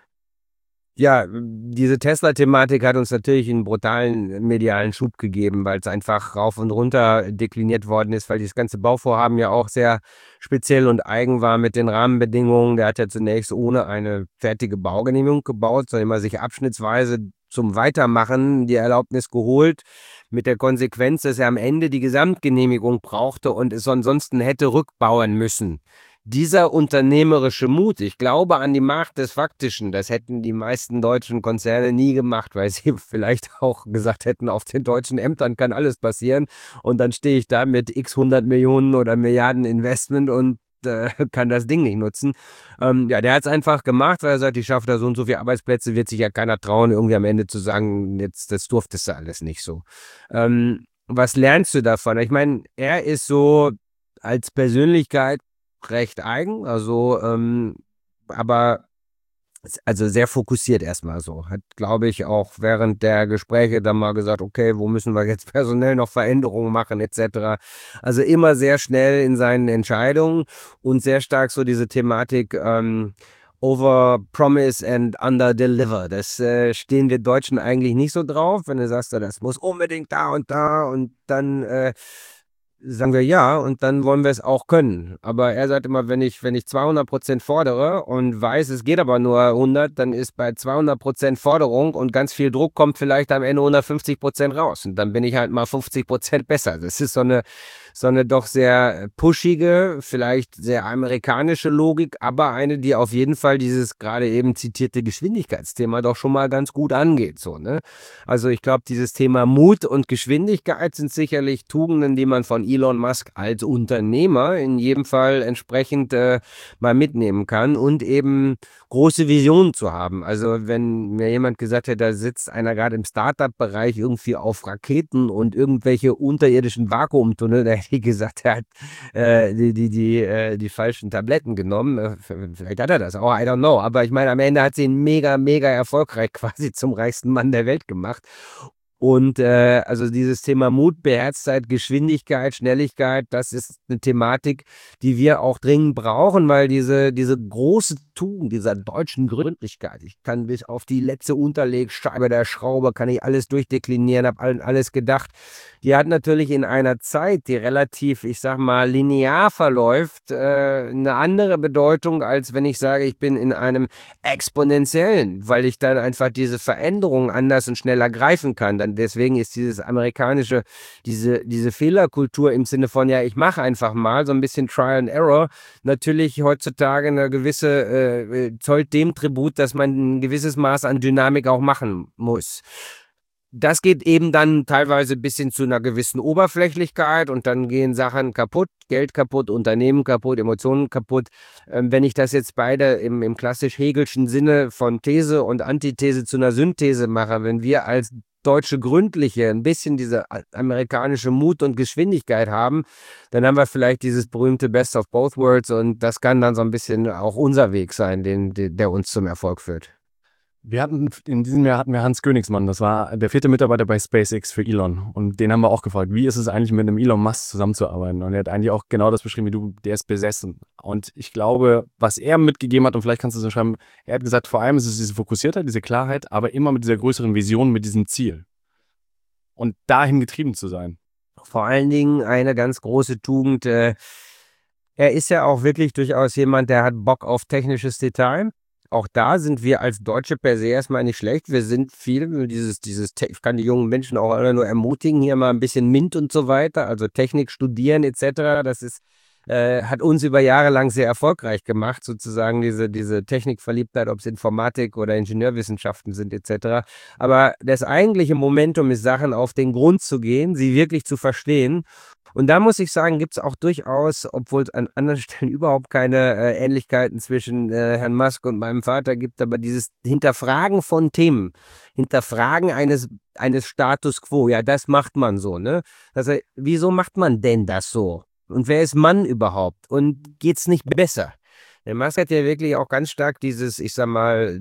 Ja, diese Tesla-Thematik hat uns natürlich einen brutalen medialen Schub gegeben, weil es einfach rauf und runter dekliniert worden ist, weil dieses ganze Bauvorhaben ja auch sehr speziell und eigen war mit den Rahmenbedingungen. Der hat ja zunächst ohne eine fertige Baugenehmigung gebaut, sondern immer sich abschnittsweise zum Weitermachen die Erlaubnis geholt, mit der Konsequenz, dass er am Ende die Gesamtgenehmigung brauchte und es ansonsten hätte rückbauen müssen. Dieser unternehmerische Mut, ich glaube an die Macht des Faktischen, das hätten die meisten deutschen Konzerne nie gemacht, weil sie vielleicht auch gesagt hätten, auf den deutschen Ämtern kann alles passieren und dann stehe ich da mit x hundert Millionen oder Milliarden Investment und äh, kann das Ding nicht nutzen. Ähm, ja, der hat es einfach gemacht, weil er sagt, ich schaffe da so und so viele Arbeitsplätze, wird sich ja keiner trauen, irgendwie am Ende zu sagen, jetzt das durftest du alles nicht so. Ähm, was lernst du davon? Ich meine, er ist so als Persönlichkeit recht eigen, also ähm, aber also sehr fokussiert erstmal so. Hat, glaube ich, auch während der Gespräche dann mal gesagt, okay, wo müssen wir jetzt personell noch Veränderungen machen, et cetera. Also immer sehr schnell in seinen Entscheidungen und sehr stark so diese Thematik ähm, over promise and under deliver. Das äh, stehen wir Deutschen eigentlich nicht so drauf, wenn du sagst, das muss unbedingt da und da und dann äh, sagen wir ja und dann wollen wir es auch können. Aber er sagt immer, wenn ich, wenn ich zweihundert Prozent fordere und weiß, es geht aber nur hundert, dann ist bei zweihundert Prozent Forderung und ganz viel Druck kommt vielleicht am Ende hundertfünfzig Prozent raus. Und dann bin ich halt mal fünfzig Prozent besser. Das ist so eine, so eine doch sehr pushige, vielleicht sehr amerikanische Logik, aber eine, die auf jeden Fall dieses gerade eben zitierte Geschwindigkeitsthema doch schon mal ganz gut angeht. So, ne? Also ich glaube, dieses Thema Mut und Geschwindigkeit sind sicherlich Tugenden, die man von Elon Musk als Unternehmer in jedem Fall entsprechend äh, mal mitnehmen kann und eben große Visionen zu haben. Also wenn mir jemand gesagt hätte, da sitzt einer gerade im Startup-Bereich irgendwie auf Raketen und irgendwelche unterirdischen Vakuumtunnel, da hätte ich gesagt, er hat äh, die, die, die, äh, die falschen Tabletten genommen. Äh, vielleicht hat er das auch, I don't know. Aber ich meine, am Ende hat sie ihn mega, mega erfolgreich quasi zum reichsten Mann der Welt gemacht. Und äh, also dieses Thema Mut, Beherztheit, Geschwindigkeit, Schnelligkeit, das ist eine Thematik, die wir auch dringend brauchen, weil diese, diese große Tugend dieser deutschen Gründlichkeit, ich kann bis auf die letzte Unterlegscheibe der Schraube, kann ich alles durchdeklinieren, habe allen alles gedacht, die hat natürlich in einer Zeit, die relativ, ich sag mal, linear verläuft, äh, eine andere Bedeutung, als wenn ich sage, ich bin in einem exponentiellen, weil ich dann einfach diese Veränderungen anders und schneller greifen kann. Dann deswegen ist dieses amerikanische, diese, diese Fehlerkultur im Sinne von, ja, ich mache einfach mal so ein bisschen Trial and Error, natürlich heutzutage eine gewisse, äh, zollt dem Tribut, dass man ein gewisses Maß an Dynamik auch machen muss. Das geht eben dann teilweise bis hin zu einer gewissen Oberflächlichkeit und dann gehen Sachen kaputt, Geld kaputt, Unternehmen kaputt, Emotionen kaputt. Ähm, wenn ich das jetzt beide im, im klassisch Hegelschen Sinne von These und Antithese zu einer Synthese mache, wenn wir als deutsche Gründliche ein bisschen diese amerikanische Mut und Geschwindigkeit haben, dann haben wir vielleicht dieses berühmte Best of Both Worlds und das kann dann so ein bisschen auch unser Weg sein, den, der uns zum Erfolg führt. Wir hatten, in diesem Jahr hatten wir Hans Königsmann, das war der vierte Mitarbeiter bei SpaceX für Elon. Und den haben wir auch gefragt, wie ist es eigentlich mit einem Elon Musk zusammenzuarbeiten? Und er hat eigentlich auch genau das beschrieben wie du, der ist besessen. Und ich glaube, was er mitgegeben hat, und vielleicht kannst du es so schreiben, er hat gesagt, vor allem ist es diese Fokussiertheit, diese Klarheit, aber immer mit dieser größeren Vision, mit diesem Ziel. Und dahin getrieben zu sein. Vor allen Dingen eine ganz große Tugend, äh, er ist ja auch wirklich durchaus jemand, der hat Bock auf technisches Detail. Auch da sind wir als Deutsche per se erstmal nicht schlecht. Wir sind viel, dieses, dieses, ich kann die jungen Menschen auch alle nur ermutigen, hier mal ein bisschen MINT und so weiter, also Technik studieren et cetera. Das ist, äh, hat uns über Jahre lang sehr erfolgreich gemacht, sozusagen diese, diese Technikverliebtheit, ob es Informatik oder Ingenieurwissenschaften sind et cetera. Aber das eigentliche Momentum ist, Sachen auf den Grund zu gehen, sie wirklich zu verstehen. Und da muss ich sagen, gibt es auch durchaus, obwohl es an anderen Stellen überhaupt keine äh, Ähnlichkeiten zwischen äh, Herrn Musk und meinem Vater gibt, aber dieses Hinterfragen von Themen, Hinterfragen eines, eines Status quo, ja, das macht man so, ne? Also, wieso macht man denn das so? Und wer ist Mann überhaupt? Und geht's nicht besser? Der Musk hat ja wirklich auch ganz stark dieses, ich sag mal,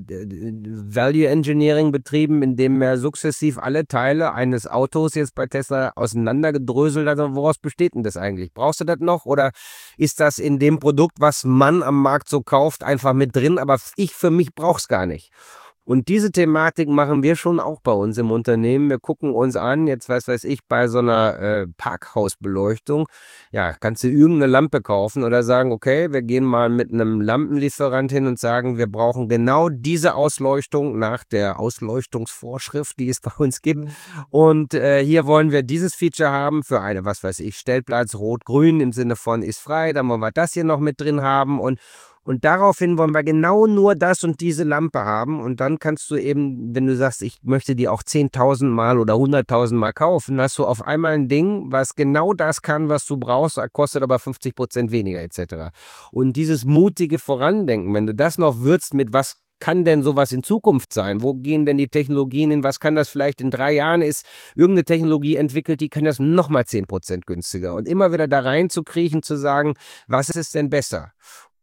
Value Engineering betrieben, indem er sukzessiv alle Teile eines Autos jetzt bei Tesla auseinandergedröselt hat. Woraus besteht denn das eigentlich? Brauchst du das noch oder ist das in dem Produkt, was man am Markt so kauft, einfach mit drin? Aber ich für mich brauch's gar nicht. Und diese Thematik machen wir schon auch bei uns im Unternehmen. Wir gucken uns an, jetzt was weiß ich, bei so einer äh, Parkhausbeleuchtung, ja, kannst du irgendeine Lampe kaufen oder sagen, okay, wir gehen mal mit einem Lampenlieferant hin und sagen, wir brauchen genau diese Ausleuchtung nach der Ausleuchtungsvorschrift, die es bei uns gibt. Und äh, hier wollen wir dieses Feature haben für eine, was weiß ich, Stellplatz rot-grün im Sinne von ist frei, dann wollen wir das hier noch mit drin haben und Und daraufhin wollen wir genau nur das und diese Lampe haben. Und dann kannst du eben, wenn du sagst, ich möchte die auch zehntausend Mal oder hunderttausend Mal kaufen, hast du auf einmal ein Ding, was genau das kann, was du brauchst, kostet aber fünfzig Prozent weniger et cetera. Und dieses mutige Vorandenken, wenn du das noch würzt mit was kann denn sowas in Zukunft sein? Wo gehen denn die Technologien hin? Was kann das vielleicht in drei Jahren ist? Irgendeine Technologie entwickelt, die kann das nochmal zehn Prozent günstiger. Und immer wieder da reinzukriechen, zu sagen, was ist denn besser?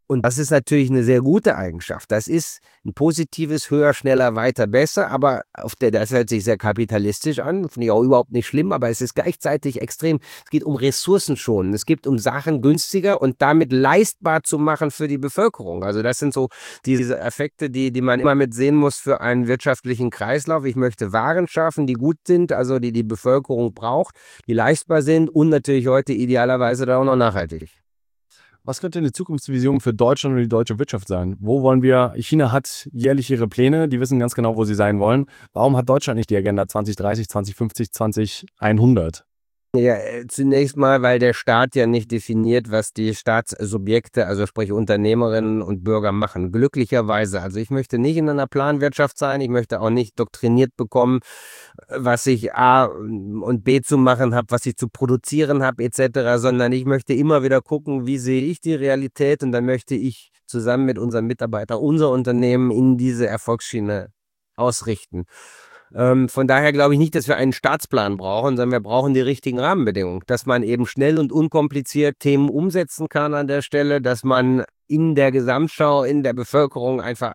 Und das ist natürlich eine sehr gute Eigenschaft. Das ist ein positives höher, schneller, weiter, besser, aber auf der, das hört sich sehr kapitalistisch an, finde ich auch überhaupt nicht schlimm, aber es ist gleichzeitig extrem, es geht um Ressourcen schonen, es geht um Sachen günstiger und damit leistbar zu machen für die Bevölkerung. Also das sind so diese Effekte, die, die man immer mit sehen muss für einen wirtschaftlichen Kreislauf. Ich möchte Waren schaffen, die gut sind, also die die Bevölkerung braucht, die leistbar sind und natürlich heute idealerweise dann auch noch nachhaltig. Was könnte eine Zukunftsvision für Deutschland und die deutsche Wirtschaft sein? Wo wollen wir, China hat jährlich ihre Pläne, die wissen ganz genau, wo sie sein wollen. Warum hat Deutschland nicht die Agenda zwanzig dreißig, zwanzig fünfzig, zwanzig hundert? Ja, äh, zunächst mal, weil der Staat ja nicht definiert, was die Staatssubjekte, also sprich Unternehmerinnen und Bürger machen. Glücklicherweise. Also ich möchte nicht in einer Planwirtschaft sein, ich möchte auch nicht doktriniert bekommen, was ich A und B zu machen habe, was ich zu produzieren habe, et cetera, sondern ich möchte immer wieder gucken, wie sehe ich die Realität und dann möchte ich zusammen mit unseren Mitarbeitern unser Unternehmen in diese Erfolgsschiene ausrichten. Ähm, von daher glaube ich nicht, dass wir einen Staatsplan brauchen, sondern wir brauchen die richtigen Rahmenbedingungen, dass man eben schnell und unkompliziert Themen umsetzen kann an der Stelle, dass man in der Gesamtschau, in der Bevölkerung einfach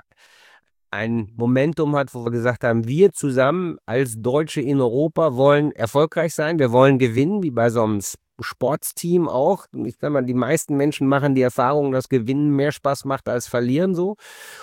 ein Momentum hat, wo wir gesagt haben, wir zusammen als Deutsche in Europa wollen erfolgreich sein, wir wollen gewinnen, wie bei so einem Sportsteam auch. Ich sag mal, die meisten Menschen machen die Erfahrung, dass Gewinnen mehr Spaß macht als Verlieren so.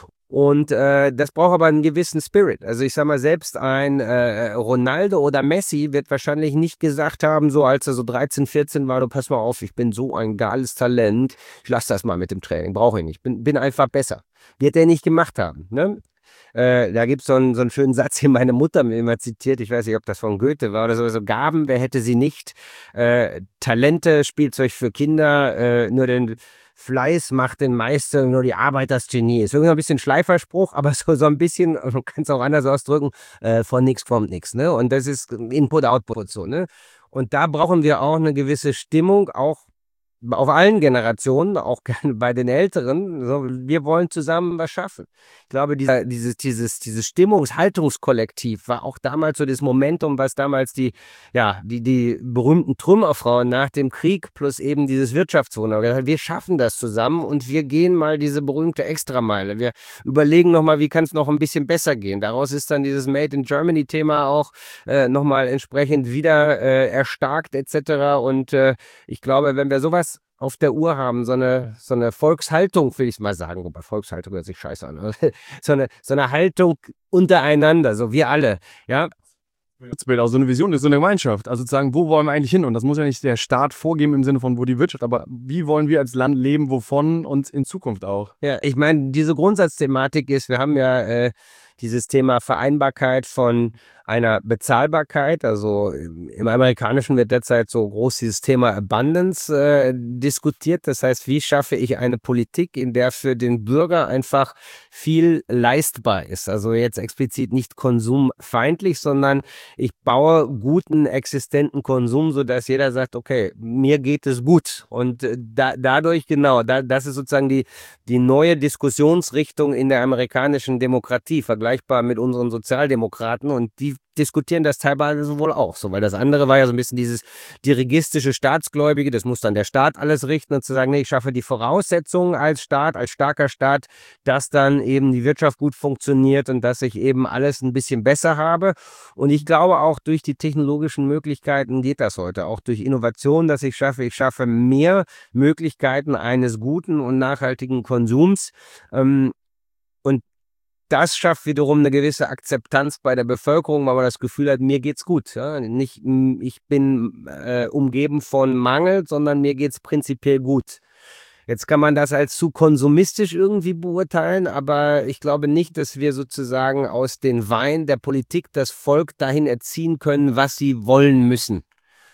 Und äh, das braucht aber einen gewissen Spirit. Also ich sag mal, selbst ein äh, Ronaldo oder Messi wird wahrscheinlich nicht gesagt haben, so als er so dreizehn, vierzehn war, du pass mal auf, ich bin so ein geiles Talent, ich lasse das mal mit dem Training, brauche ich nicht, bin, bin einfach besser. Wird er nicht gemacht haben, ne? Äh, da gibt es so einen, so einen schönen Satz, den meine Mutter mir immer zitiert, ich weiß nicht, ob das von Goethe war oder so, so Gaben, wer hätte sie nicht, äh, Talente, Spielzeug für Kinder, äh, nur den Fleiß macht den Meister, nur die Arbeit das Genie. Ist irgendwie ein bisschen Schleiferspruch, aber so, so ein bisschen, man kann es auch anders ausdrücken, äh, von nichts kommt nichts, ne? Und das ist Input, Output so, ne? Und da brauchen wir auch eine gewisse Stimmung, auch auf allen Generationen, auch gerne bei den Älteren. So, wir wollen zusammen was schaffen. Ich glaube, dieser, dieses, dieses, dieses Stimmungshaltungskollektiv war auch damals so das Momentum, was damals die, ja, die, die berühmten Trümmerfrauen nach dem Krieg plus eben dieses Wirtschaftswunder. Wir schaffen das zusammen und wir gehen mal diese berühmte Extrameile. Wir überlegen nochmal, wie kann es noch ein bisschen besser gehen. Daraus ist dann dieses Made in Germany Thema auch äh, nochmal entsprechend wieder äh, erstarkt et cetera. Und äh, ich glaube, wenn wir sowas auf der Uhr haben, so eine, so eine Volkshaltung, will ich mal sagen, wobei Volkshaltung hört sich scheiße an, so eine, so eine Haltung untereinander, so wir alle, ja. Bild, auch so eine Vision ist so eine Gemeinschaft. Also zu sagen, wo wollen wir eigentlich hin? Und das muss ja nicht der Staat vorgeben im Sinne von, wo die Wirtschaft, aber wie wollen wir als Land leben, wovon und in Zukunft auch? Ja, ich meine, diese Grundsatzthematik ist, wir haben ja äh, dieses Thema Vereinbarkeit von einer Bezahlbarkeit, also im, im Amerikanischen wird derzeit so groß dieses Thema Abundance äh, diskutiert. Das heißt, wie schaffe ich eine Politik, in der für den Bürger einfach viel leistbar ist? Also jetzt explizit nicht konsumfeindlich, sondern ich baue guten, existenten Konsum, sodass jeder sagt, okay, mir geht es gut. Und äh, da, dadurch, genau, da, das ist sozusagen die, die neue Diskussionsrichtung in der amerikanischen Demokratie, vergleichbar mit unseren Sozialdemokraten. Und die diskutieren das teilweise wohl auch so, weil das andere war ja so ein bisschen dieses dirigistische Staatsgläubige, das muss dann der Staat alles richten und zu sagen, nee, ich schaffe die Voraussetzungen als Staat, als starker Staat, dass dann eben die Wirtschaft gut funktioniert und dass ich eben alles ein bisschen besser habe. Und ich glaube auch durch die technologischen Möglichkeiten geht das heute, auch durch Innovation, dass ich schaffe, ich schaffe mehr Möglichkeiten eines guten und nachhaltigen Konsums. Ähm, und das schafft wiederum eine gewisse Akzeptanz bei der Bevölkerung, weil man das Gefühl hat, mir geht's gut. Ja? Nicht, ich bin äh, umgeben von Mangel, sondern mir geht's prinzipiell gut. Jetzt kann man das als zu konsumistisch irgendwie beurteilen, aber ich glaube nicht, dass wir sozusagen aus den Weihen der Politik das Volk dahin erziehen können, was sie wollen müssen.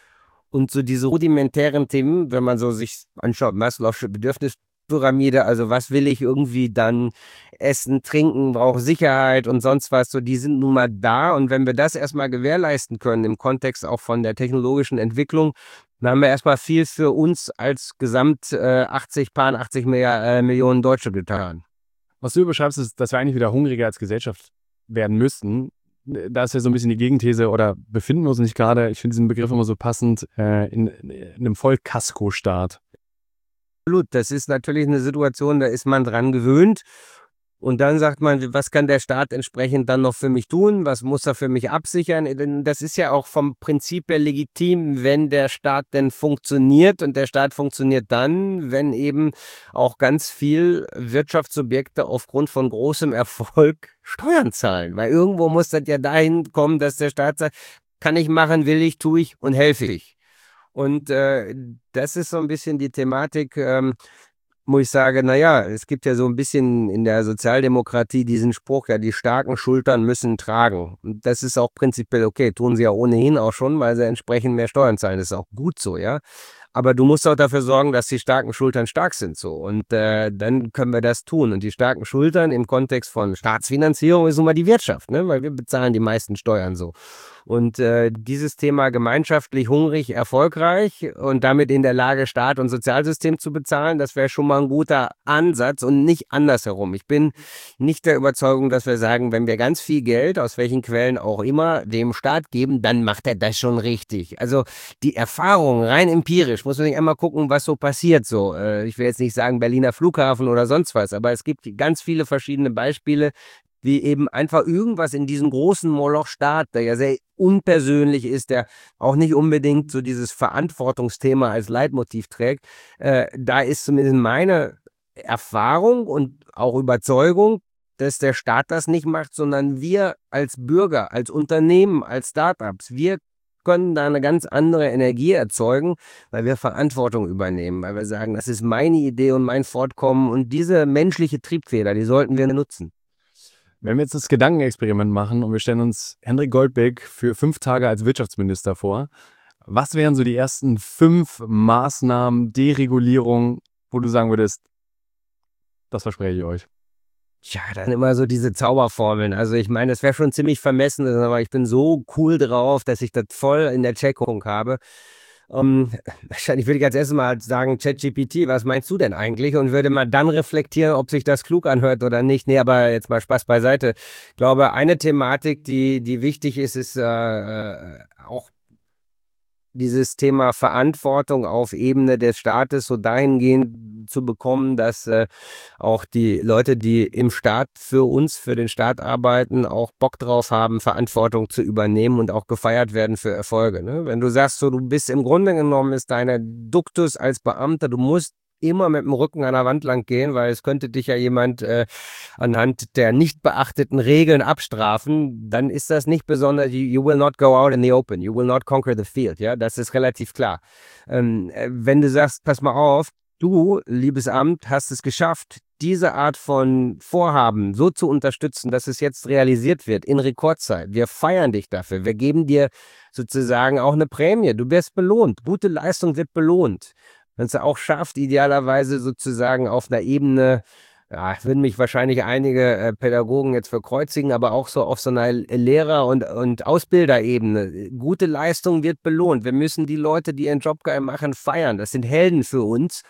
Und so diese rudimentären Themen, wenn man so sich anschaut, Maslow'sche Bedürfnispyramide, also was will ich irgendwie dann essen, trinken, brauche Sicherheit und sonst was, so die sind nun mal da. Und wenn wir das erstmal gewährleisten können, im Kontext auch von der technologischen Entwicklung, dann haben wir erstmal viel für uns als Gesamt äh, achtzig, paar achtzig Milliard, äh, Millionen Deutsche getan. Was du beschreibst, ist, dass wir eigentlich wieder hungriger als Gesellschaft werden müssten. Da ist ja so ein bisschen die Gegenthese, oder befinden wir uns nicht gerade, ich finde diesen Begriff immer so passend, äh, in, in einem Vollkasko-Staat. Das ist natürlich eine Situation, da ist man dran gewöhnt. Und dann sagt man, was kann der Staat entsprechend dann noch für mich tun? Was muss er für mich absichern? Denn das ist ja auch vom Prinzip her legitim, wenn der Staat denn funktioniert. Und der Staat funktioniert dann, wenn eben auch ganz viel Wirtschaftsobjekte aufgrund von großem Erfolg Steuern zahlen. Weil irgendwo muss das ja dahin kommen, dass der Staat sagt, kann ich machen, will ich, tue ich und helfe ich. Und äh, das ist so ein bisschen die Thematik, ähm, wo ich sage, naja, es gibt ja so ein bisschen in der Sozialdemokratie diesen Spruch, ja, die starken Schultern müssen tragen. Und das ist auch prinzipiell okay, tun sie ja ohnehin auch schon, weil sie entsprechend mehr Steuern zahlen. Das ist auch gut so, ja. Aber du musst auch dafür sorgen, dass die starken Schultern stark sind, so. Und äh, dann können wir das tun. Und die starken Schultern im Kontext von Staatsfinanzierung ist nun mal die Wirtschaft, ne? Weil wir bezahlen die meisten Steuern so. Und äh, dieses Thema gemeinschaftlich, hungrig, erfolgreich und damit in der Lage, Staat und Sozialsystem zu bezahlen, das wäre schon mal ein guter Ansatz und nicht andersherum. Ich bin nicht der Überzeugung, dass wir sagen, wenn wir ganz viel Geld, aus welchen Quellen auch immer, dem Staat geben, dann macht er das schon richtig. Also die Erfahrung, rein empirisch, muss man nicht einmal gucken, was so passiert. So, äh, ich will jetzt nicht sagen Berliner Flughafen oder sonst was, aber es gibt ganz viele verschiedene Beispiele, wie eben einfach irgendwas in diesem großen Moloch-Staat, der ja sehr unpersönlich ist, der auch nicht unbedingt so dieses Verantwortungsthema als Leitmotiv trägt. Äh, da ist zumindest meine Erfahrung und auch Überzeugung, dass der Staat das nicht macht, sondern wir als Bürger, als Unternehmen, als Startups, wir können da eine ganz andere Energie erzeugen, weil wir Verantwortung übernehmen, weil wir sagen, das ist meine Idee und mein Fortkommen und diese menschliche Triebfeder, die sollten wir nutzen. Wenn wir jetzt das Gedankenexperiment machen und wir stellen uns Hendrik Goldbeck für fünf Tage als Wirtschaftsminister vor, was wären so die ersten fünf Maßnahmen, Deregulierung, wo du sagen würdest, das verspreche ich euch? Ja, dann immer so diese Zauberformeln. Also ich meine, das wäre schon ziemlich vermessen, aber ich bin so cool drauf, dass ich das voll in der Checkung habe. Um, wahrscheinlich würde ich als erstes mal sagen, ChatGPT, was meinst du denn eigentlich? Und würde mal dann reflektieren, ob sich das klug anhört oder nicht. Nee, aber jetzt mal Spaß beiseite. Ich glaube, eine Thematik, die, die wichtig ist, ist äh, auch dieses Thema Verantwortung auf Ebene des Staates so dahingehend zu bekommen, dass äh, auch die Leute, die im Staat für uns, für den Staat arbeiten, auch Bock drauf haben, Verantwortung zu übernehmen und auch gefeiert werden für Erfolge. Ne? Wenn du sagst, so du bist im Grunde genommen, ist deine Duktus als Beamter, du musst immer mit dem Rücken an der Wand lang gehen, weil es könnte dich ja jemand äh, anhand der nicht beachteten Regeln abstrafen, dann ist das nicht besonders, you, you will not go out in the open, you will not conquer the field, ja, das ist relativ klar. Ähm, äh, wenn du sagst, pass mal auf, du, liebes Amt, hast es geschafft, diese Art von Vorhaben so zu unterstützen, dass es jetzt realisiert wird in Rekordzeit. Wir feiern dich dafür. Wir geben dir sozusagen auch eine Prämie. Du wirst belohnt. Gute Leistung wird belohnt. Wenn es auch schafft, idealerweise sozusagen auf einer Ebene, ja, würden mich wahrscheinlich einige äh, Pädagogen jetzt verkreuzigen, aber auch so auf so einer Lehrer- und, und Ausbilderebene. Gute Leistung wird belohnt. Wir müssen die Leute, die ihren Job geil machen, feiern. Das sind Helden für uns.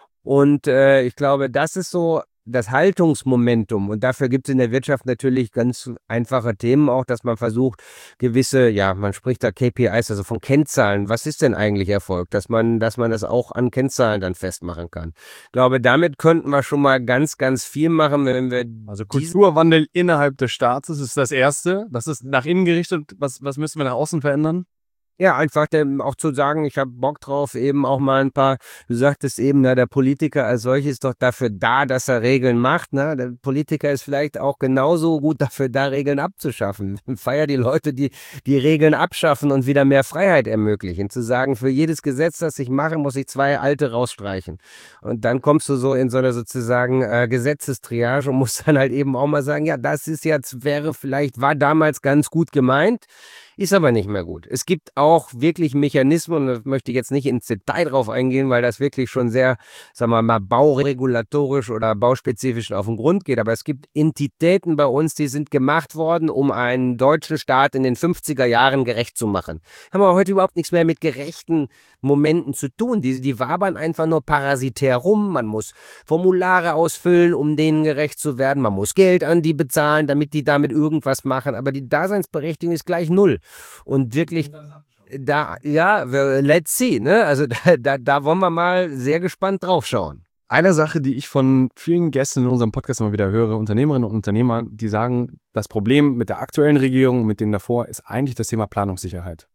Und äh, ich glaube, das ist so das Haltungsmomentum. Und dafür gibt es in der Wirtschaft natürlich ganz einfache Themen auch, dass man versucht, gewisse, ja, man spricht da K P Is, also von Kennzahlen. Was ist denn eigentlich Erfolg? Dass man, dass man das auch an Kennzahlen dann festmachen kann. Ich glaube, damit könnten wir schon mal ganz, ganz viel machen, wenn wir. Also Kulturwandel innerhalb des Staates ist das Erste. Das ist nach innen gerichtet. Was, was müssen wir nach außen verändern? Ja, einfach dem auch zu sagen, ich habe Bock drauf, eben auch mal ein paar, du sagtest eben, na, der Politiker als solches ist doch dafür da, dass er Regeln macht. Ne? Der Politiker ist vielleicht auch genauso gut dafür da, Regeln abzuschaffen. Feier die Leute, die die Regeln abschaffen und wieder mehr Freiheit ermöglichen. Zu sagen, für jedes Gesetz, das ich mache, muss ich zwei alte rausstreichen. Und dann kommst du so in so eine sozusagen äh, Gesetzestriage und musst dann halt eben auch mal sagen, ja, das ist jetzt, wäre vielleicht, war damals ganz gut gemeint, ist aber nicht mehr gut. Es gibt auch wirklich Mechanismen, und da möchte ich jetzt nicht ins Detail drauf eingehen, weil das wirklich schon sehr, sagen wir mal, bauregulatorisch oder bauspezifisch auf den Grund geht, aber es gibt Entitäten bei uns, die sind gemacht worden, um einen deutschen Staat in den fünfziger Jahren gerecht zu machen. Haben wir heute überhaupt nichts mehr mit gerechten Momenten zu tun. Die, die wabern einfach nur parasitär rum. Man muss Formulare ausfüllen, um denen gerecht zu werden. Man muss Geld an die bezahlen, damit die damit irgendwas machen. Aber die Daseinsberechtigung ist gleich null. Und wirklich, da, ja, let's see, ne? Also da, da, da wollen wir mal sehr gespannt drauf schauen. Eine Sache, die ich von vielen Gästen in unserem Podcast immer wieder höre, Unternehmerinnen und Unternehmer, die sagen, das Problem mit der aktuellen Regierung und mit denen davor ist eigentlich das Thema Planungssicherheit.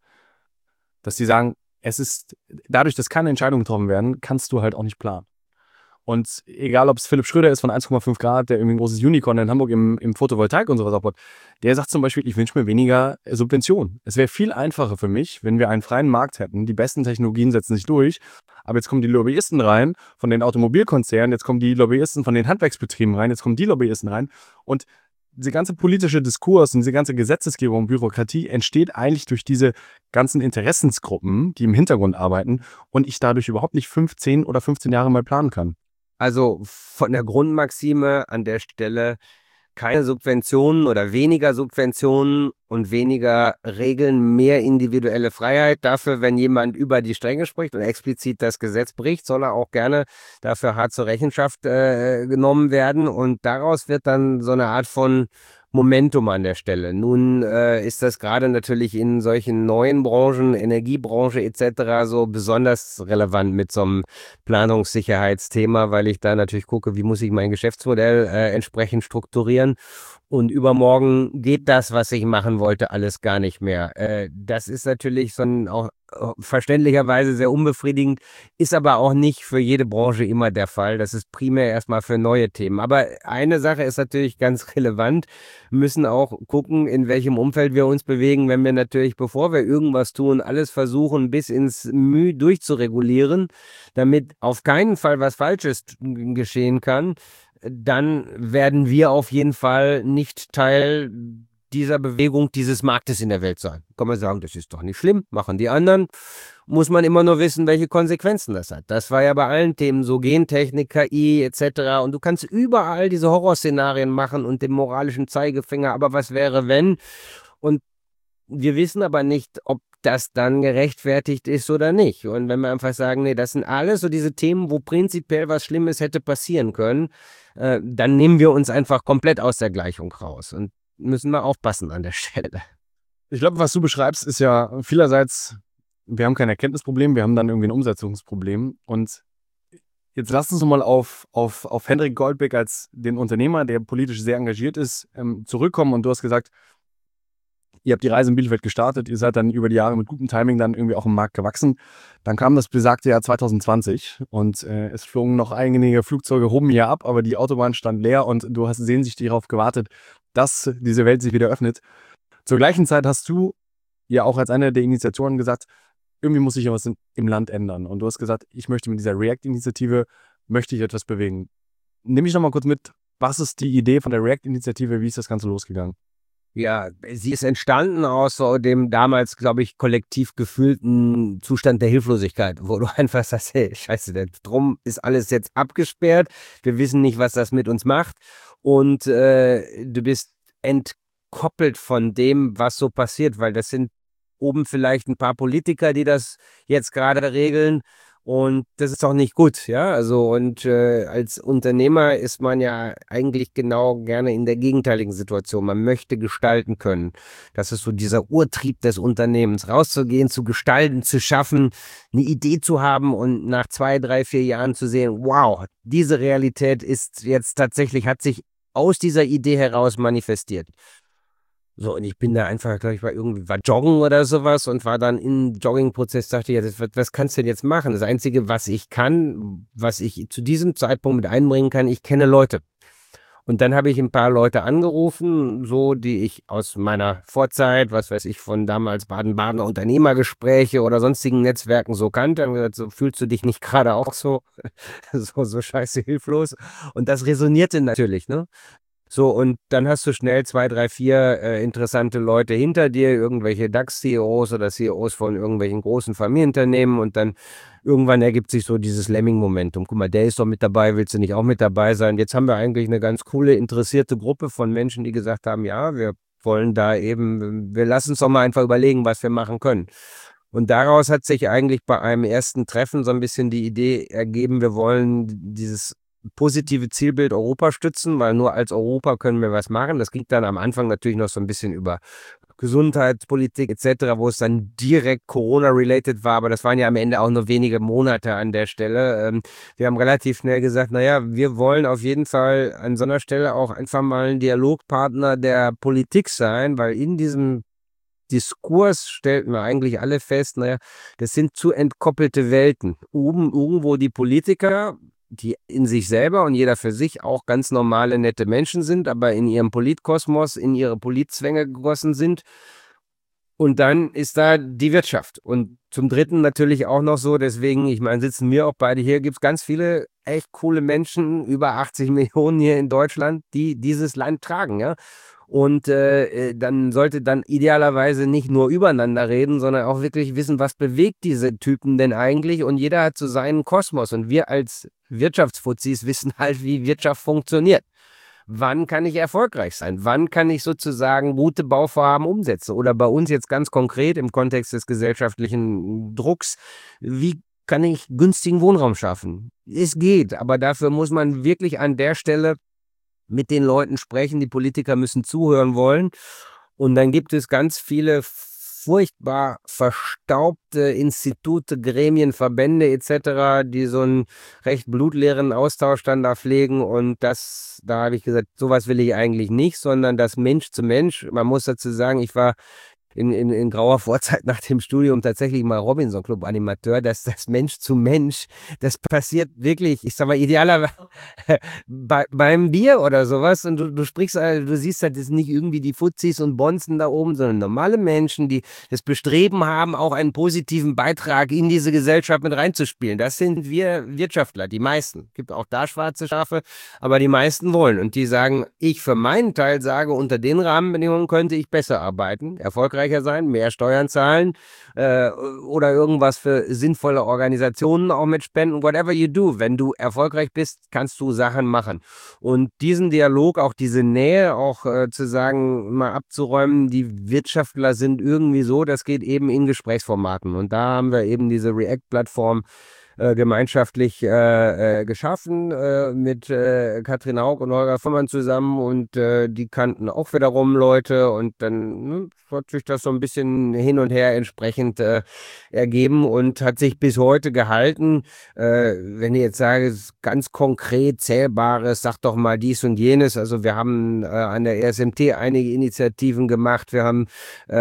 Dass die sagen, es ist, dadurch, dass keine Entscheidungen getroffen werden, kannst du halt auch nicht planen. Und egal, ob es Philipp Schröder ist von eins Komma fünf Grad, der irgendwie ein großes Unicorn in Hamburg im, im Photovoltaik und sowas aufbaut, der sagt zum Beispiel, ich wünsche mir weniger Subventionen. Es wäre viel einfacher für mich, wenn wir einen freien Markt hätten. Die besten Technologien setzen sich durch. Aber jetzt kommen die Lobbyisten rein von den Automobilkonzernen, jetzt kommen die Lobbyisten von den Handwerksbetrieben rein, jetzt kommen die Lobbyisten rein. Und dieser ganze politische Diskurs und diese ganze Gesetzesgebung und Bürokratie entsteht eigentlich durch diese ganzen Interessensgruppen, die im Hintergrund arbeiten und ich dadurch überhaupt nicht fünfzehn oder fünfzehn Jahre mal planen kann. Also von der Grundmaxime an der Stelle keine Subventionen oder weniger Subventionen und weniger Regeln, mehr individuelle Freiheit. Dafür, wenn jemand über die Stränge spricht und explizit das Gesetz bricht, soll er auch gerne dafür hart zur Rechenschaft äh, genommen werden. Und daraus wird dann so eine Art von Momentum an der Stelle. Nun äh, ist das gerade natürlich in solchen neuen Branchen, Energiebranche et cetera, so besonders relevant mit so einem Planungssicherheitsthema, weil ich da natürlich gucke, wie muss ich mein Geschäftsmodell äh, entsprechend strukturieren. Und übermorgen geht das, was ich machen wollte, alles gar nicht mehr. Äh, das ist natürlich so ein, auch äh, verständlicherweise sehr unbefriedigend, ist aber auch nicht für jede Branche immer der Fall. Das ist primär erstmal für neue Themen. Aber eine Sache ist natürlich ganz relevant. Wir müssen auch gucken, in welchem Umfeld wir uns bewegen, wenn wir natürlich, bevor wir irgendwas tun, alles versuchen, bis ins Müh durchzuregulieren, damit auf keinen Fall was Falsches geschehen kann. Dann werden wir auf jeden Fall nicht Teil dieser Bewegung, dieses Marktes in der Welt sein. Kann man sagen, das ist doch nicht schlimm, machen die anderen. Muss man immer nur wissen, welche Konsequenzen das hat. Das war ja bei allen Themen so, Gentechnik, K I et cetera. Und du kannst überall diese Horrorszenarien machen und den moralischen Zeigefinger, aber was wäre, wenn? Und wir wissen aber nicht, ob das dann gerechtfertigt ist oder nicht. Und wenn wir einfach sagen, nee, das sind alles so diese Themen, wo prinzipiell was Schlimmes hätte passieren können, äh, dann nehmen wir uns einfach komplett aus der Gleichung raus und müssen wir aufpassen an der Stelle. Ich glaube, was du beschreibst, ist ja vielerseits, wir haben kein Erkenntnisproblem, wir haben dann irgendwie ein Umsetzungsproblem. Und jetzt lass uns nochmal auf, auf, auf Hendrik Goldbeck als den Unternehmer, der politisch sehr engagiert ist, ähm, zurückkommen. Und du hast gesagt, ihr habt die Reise in Bielefeld gestartet, ihr seid dann über die Jahre mit gutem Timing dann irgendwie auch im Markt gewachsen. Dann kam das besagte Jahr zwanzig zwanzig und äh, es flogen noch einige Flugzeuge hoben hier ab, aber die Autobahn stand leer und du hast sehnsüchtig darauf gewartet, dass diese Welt sich wieder öffnet. Zur gleichen Zeit hast du ja auch als einer der Initiatoren gesagt, irgendwie muss sich ja was in, im Land ändern. Und du hast gesagt, ich möchte mit dieser React-Initiative, möchte ich etwas bewegen. Nimm mich noch mal kurz mit, was ist die Idee von der React-Initiative, wie ist das Ganze losgegangen? Ja, sie ist entstanden aus so dem damals, glaube ich, kollektiv gefühlten Zustand der Hilflosigkeit, wo du einfach sagst, hey, scheiße, der Strom ist alles jetzt abgesperrt, wir wissen nicht, was das mit uns macht und äh, du bist entkoppelt von dem, was so passiert, weil das sind oben vielleicht ein paar Politiker, die das jetzt gerade regeln. Und das ist auch nicht gut, ja, also und äh, als Unternehmer ist man ja eigentlich genau gerne in der gegenteiligen Situation. Man möchte gestalten können. Das ist so dieser Urtrieb des Unternehmens, rauszugehen, zu gestalten, zu schaffen, eine Idee zu haben und nach zwei, drei, vier Jahren zu sehen, wow, diese Realität ist jetzt tatsächlich, hat sich aus dieser Idee heraus manifestiert. So, und ich bin da einfach, glaube ich, war irgendwie, war joggen oder sowas und war dann im Joggingprozess, dachte ich, ja, das, was, was kannst du denn jetzt machen? Das Einzige, was ich kann, was ich zu diesem Zeitpunkt mit einbringen kann, ich kenne Leute. Und dann habe ich ein paar Leute angerufen, so, die ich aus meiner Vorzeit, was weiß ich, von damals Baden-Badener Unternehmergespräche oder sonstigen Netzwerken so kannte. Und gesagt, so fühlst du dich nicht gerade auch so, so, so scheiße hilflos. Und das resonierte natürlich, ne? So, und dann hast du schnell zwei, drei, vier äh, interessante Leute hinter dir, irgendwelche DAX-C E Os oder C E Os von irgendwelchen großen Familienunternehmen und dann irgendwann ergibt sich so dieses Lemming-Momentum. Guck mal, der ist doch mit dabei, willst du nicht auch mit dabei sein? Jetzt haben wir eigentlich eine ganz coole, interessierte Gruppe von Menschen, die gesagt haben, ja, wir wollen da eben, wir lassen uns doch mal einfach überlegen, was wir machen können. Und daraus hat sich eigentlich bei einem ersten Treffen so ein bisschen die Idee ergeben, wir wollen dieses positive Zielbild Europa stützen, weil nur als Europa können wir was machen. Das ging dann am Anfang natürlich noch so ein bisschen über Gesundheitspolitik et cetera, wo es dann direkt Corona-related war, aber das waren ja am Ende auch nur wenige Monate an der Stelle. Ähm, wir haben relativ schnell gesagt, naja, wir wollen auf jeden Fall an so einer Stelle auch einfach mal ein Dialogpartner der Politik sein, weil in diesem Diskurs stellten wir eigentlich alle fest, naja, das sind zu entkoppelte Welten. Oben irgendwo die Politiker, die in sich selber und jeder für sich auch ganz normale, nette Menschen sind, aber in ihrem Politkosmos, in ihre Politzwänge gegossen sind. Und dann ist da die Wirtschaft. Und zum Dritten natürlich auch noch so, deswegen, ich meine, sitzen wir auch beide hier, gibt es ganz viele echt coole Menschen, über achtzig Millionen hier in Deutschland, die dieses Land tragen, ja. Und äh, dann sollte dann idealerweise nicht nur übereinander reden, sondern auch wirklich wissen, was bewegt diese Typen denn eigentlich. Und jeder hat so seinen Kosmos. Und wir als Wirtschaftsfuzis wissen halt, wie Wirtschaft funktioniert. Wann kann ich erfolgreich sein? Wann kann ich sozusagen gute Bauvorhaben umsetzen? Oder bei uns jetzt ganz konkret im Kontext des gesellschaftlichen Drucks, wie kann ich günstigen Wohnraum schaffen? Es geht, aber dafür muss man wirklich an der Stelle mit den Leuten sprechen. Die Politiker müssen zuhören wollen. Und dann gibt es ganz viele furchtbar verstaubte Institute, Gremien, Verbände et cetera, die so einen recht blutleeren Austausch dann da pflegen. Und das, da habe ich gesagt, sowas will ich eigentlich nicht, sondern das Mensch zu Mensch. Man muss dazu sagen, ich war in, in, in grauer Vorzeit nach dem Studium tatsächlich mal Robinson-Club-Animateur, dass das Mensch zu Mensch, das passiert wirklich, ich sag mal, idealerweise bei, beim Bier oder sowas und du, du sprichst, du siehst halt, das sind nicht irgendwie die Fuzis und Bonzen da oben, sondern normale Menschen, die das Bestreben haben, auch einen positiven Beitrag in diese Gesellschaft mit reinzuspielen. Das sind wir Wirtschaftler, die meisten. Gibt auch da schwarze Schafe, aber die meisten wollen und die sagen, ich für meinen Teil sage, unter den Rahmenbedingungen könnte ich besser arbeiten, erfolgreich sein, mehr Steuern zahlen äh, oder irgendwas für sinnvolle Organisationen auch mit spenden, whatever you do. Wenn du erfolgreich bist, kannst du Sachen machen. Und diesen Dialog, auch diese Nähe, auch äh, zu sagen, mal abzuräumen, die Wirtschaftler sind irgendwie so, das geht eben in Gesprächsformaten. Und da haben wir eben diese React-Plattform äh, gemeinschaftlich äh, äh, geschaffen äh, mit äh, Katrin Haug und Holger Fuhrmann zusammen und äh, die kannten auch wiederum Leute und dann ne, hat sich das so ein bisschen hin und her entsprechend äh, ergeben und hat sich bis heute gehalten. Äh, wenn ich jetzt sage, ganz konkret Zählbares, sag doch mal dies und jenes. Also wir haben äh, an der E S M T einige Initiativen gemacht. Wir haben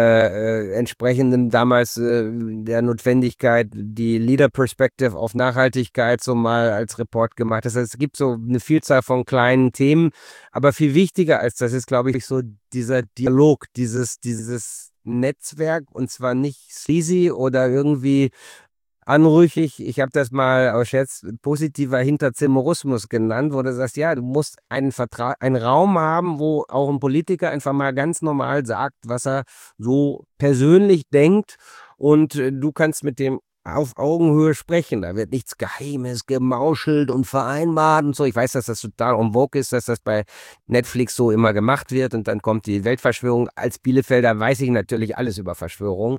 äh, äh, entsprechenden damals äh, der Notwendigkeit die Leader Perspective auf Nachhaltigkeit so mal als Report gemacht. Das heißt, es gibt so eine Vielzahl von kleinen Themen, aber viel wichtiger als das ist, glaube ich, so dieser Dialog, dieses, dieses Netzwerk und zwar nicht sleazy oder irgendwie anrüchig. Ich habe das mal aus Scherz positiver Hinterzimmerismus genannt, wo du sagst, ja, du musst einen Vertrag, einen Raum haben, wo auch ein Politiker einfach mal ganz normal sagt, was er so persönlich denkt und äh, du kannst mit dem auf Augenhöhe sprechen. Da wird nichts Geheimes gemauschelt und vereinbart und so. Ich weiß, dass das total en vogue ist, dass das bei Netflix so immer gemacht wird und dann kommt die Weltverschwörung. Als Bielefelder weiß ich natürlich alles über Verschwörung.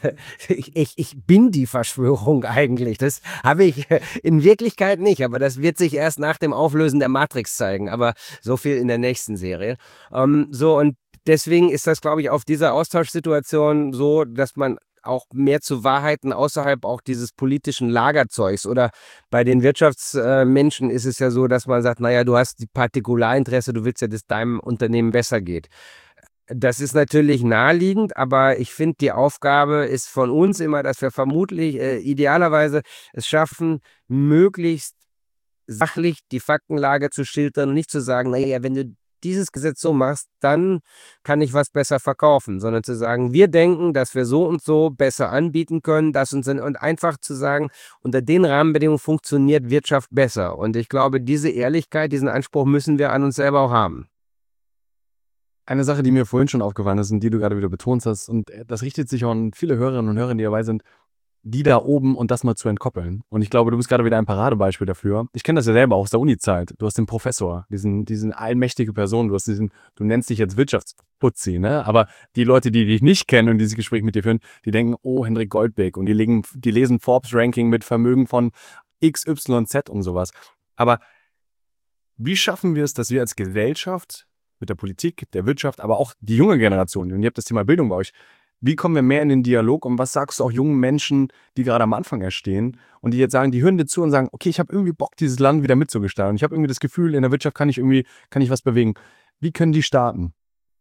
Ich, ich, ich bin die Verschwörung eigentlich. Das habe ich in Wirklichkeit nicht, aber das wird sich erst nach dem Auflösen der Matrix zeigen. Aber so viel in der nächsten Serie. Ähm, so und deswegen ist das, glaube ich, auf dieser Austauschsituation so, dass man auch mehr zu Wahrheiten außerhalb auch dieses politischen Lagerzeugs oder bei den Wirtschaftsmenschen ist es ja so, dass man sagt, naja, du hast die Partikularinteresse, du willst ja, dass es deinem Unternehmen besser geht. Das ist natürlich naheliegend, aber ich finde, die Aufgabe ist von uns immer, dass wir vermutlich äh, idealerweise es schaffen, möglichst sachlich die Faktenlage zu schildern und nicht zu sagen, naja, wenn du dieses Gesetz so machst, dann kann ich was besser verkaufen, sondern zu sagen, wir denken, dass wir so und so besser anbieten können, das und so, und einfach zu sagen, unter den Rahmenbedingungen funktioniert Wirtschaft besser. Und ich glaube, diese Ehrlichkeit, diesen Anspruch müssen wir an uns selber auch haben. Eine Sache, die mir vorhin schon aufgefallen ist und die du gerade wieder betont hast, und das richtet sich auch an viele Hörerinnen und Hörer, die dabei sind, die da oben und das mal zu entkoppeln. Und ich glaube, du bist gerade wieder ein Paradebeispiel dafür. Ich kenne das ja selber auch aus der Uni-Zeit. Du hast den Professor, diesen, diesen allmächtige Person, du hast diesen, du nennst dich jetzt Wirtschaftsputzi, ne? Aber die Leute, die dich nicht kennen und dieses Gespräch mit dir führen, die denken, oh, Hendrik Goldbeck, und die legen, die lesen Forbes-Ranking mit Vermögen von X Y Z und sowas. Aber wie schaffen wir es, dass wir als Gesellschaft mit der Politik, der Wirtschaft, aber auch die junge Generation. Und ihr habt das Thema Bildung bei euch. Wie kommen wir mehr in den Dialog und was sagst du auch jungen Menschen, die gerade am Anfang erstehen und die jetzt sagen, die hören dir zu und sagen, okay, ich habe irgendwie Bock, dieses Land wieder mitzugestalten. Ich habe irgendwie das Gefühl, in der Wirtschaft kann ich irgendwie, kann ich was bewegen. Wie können die starten?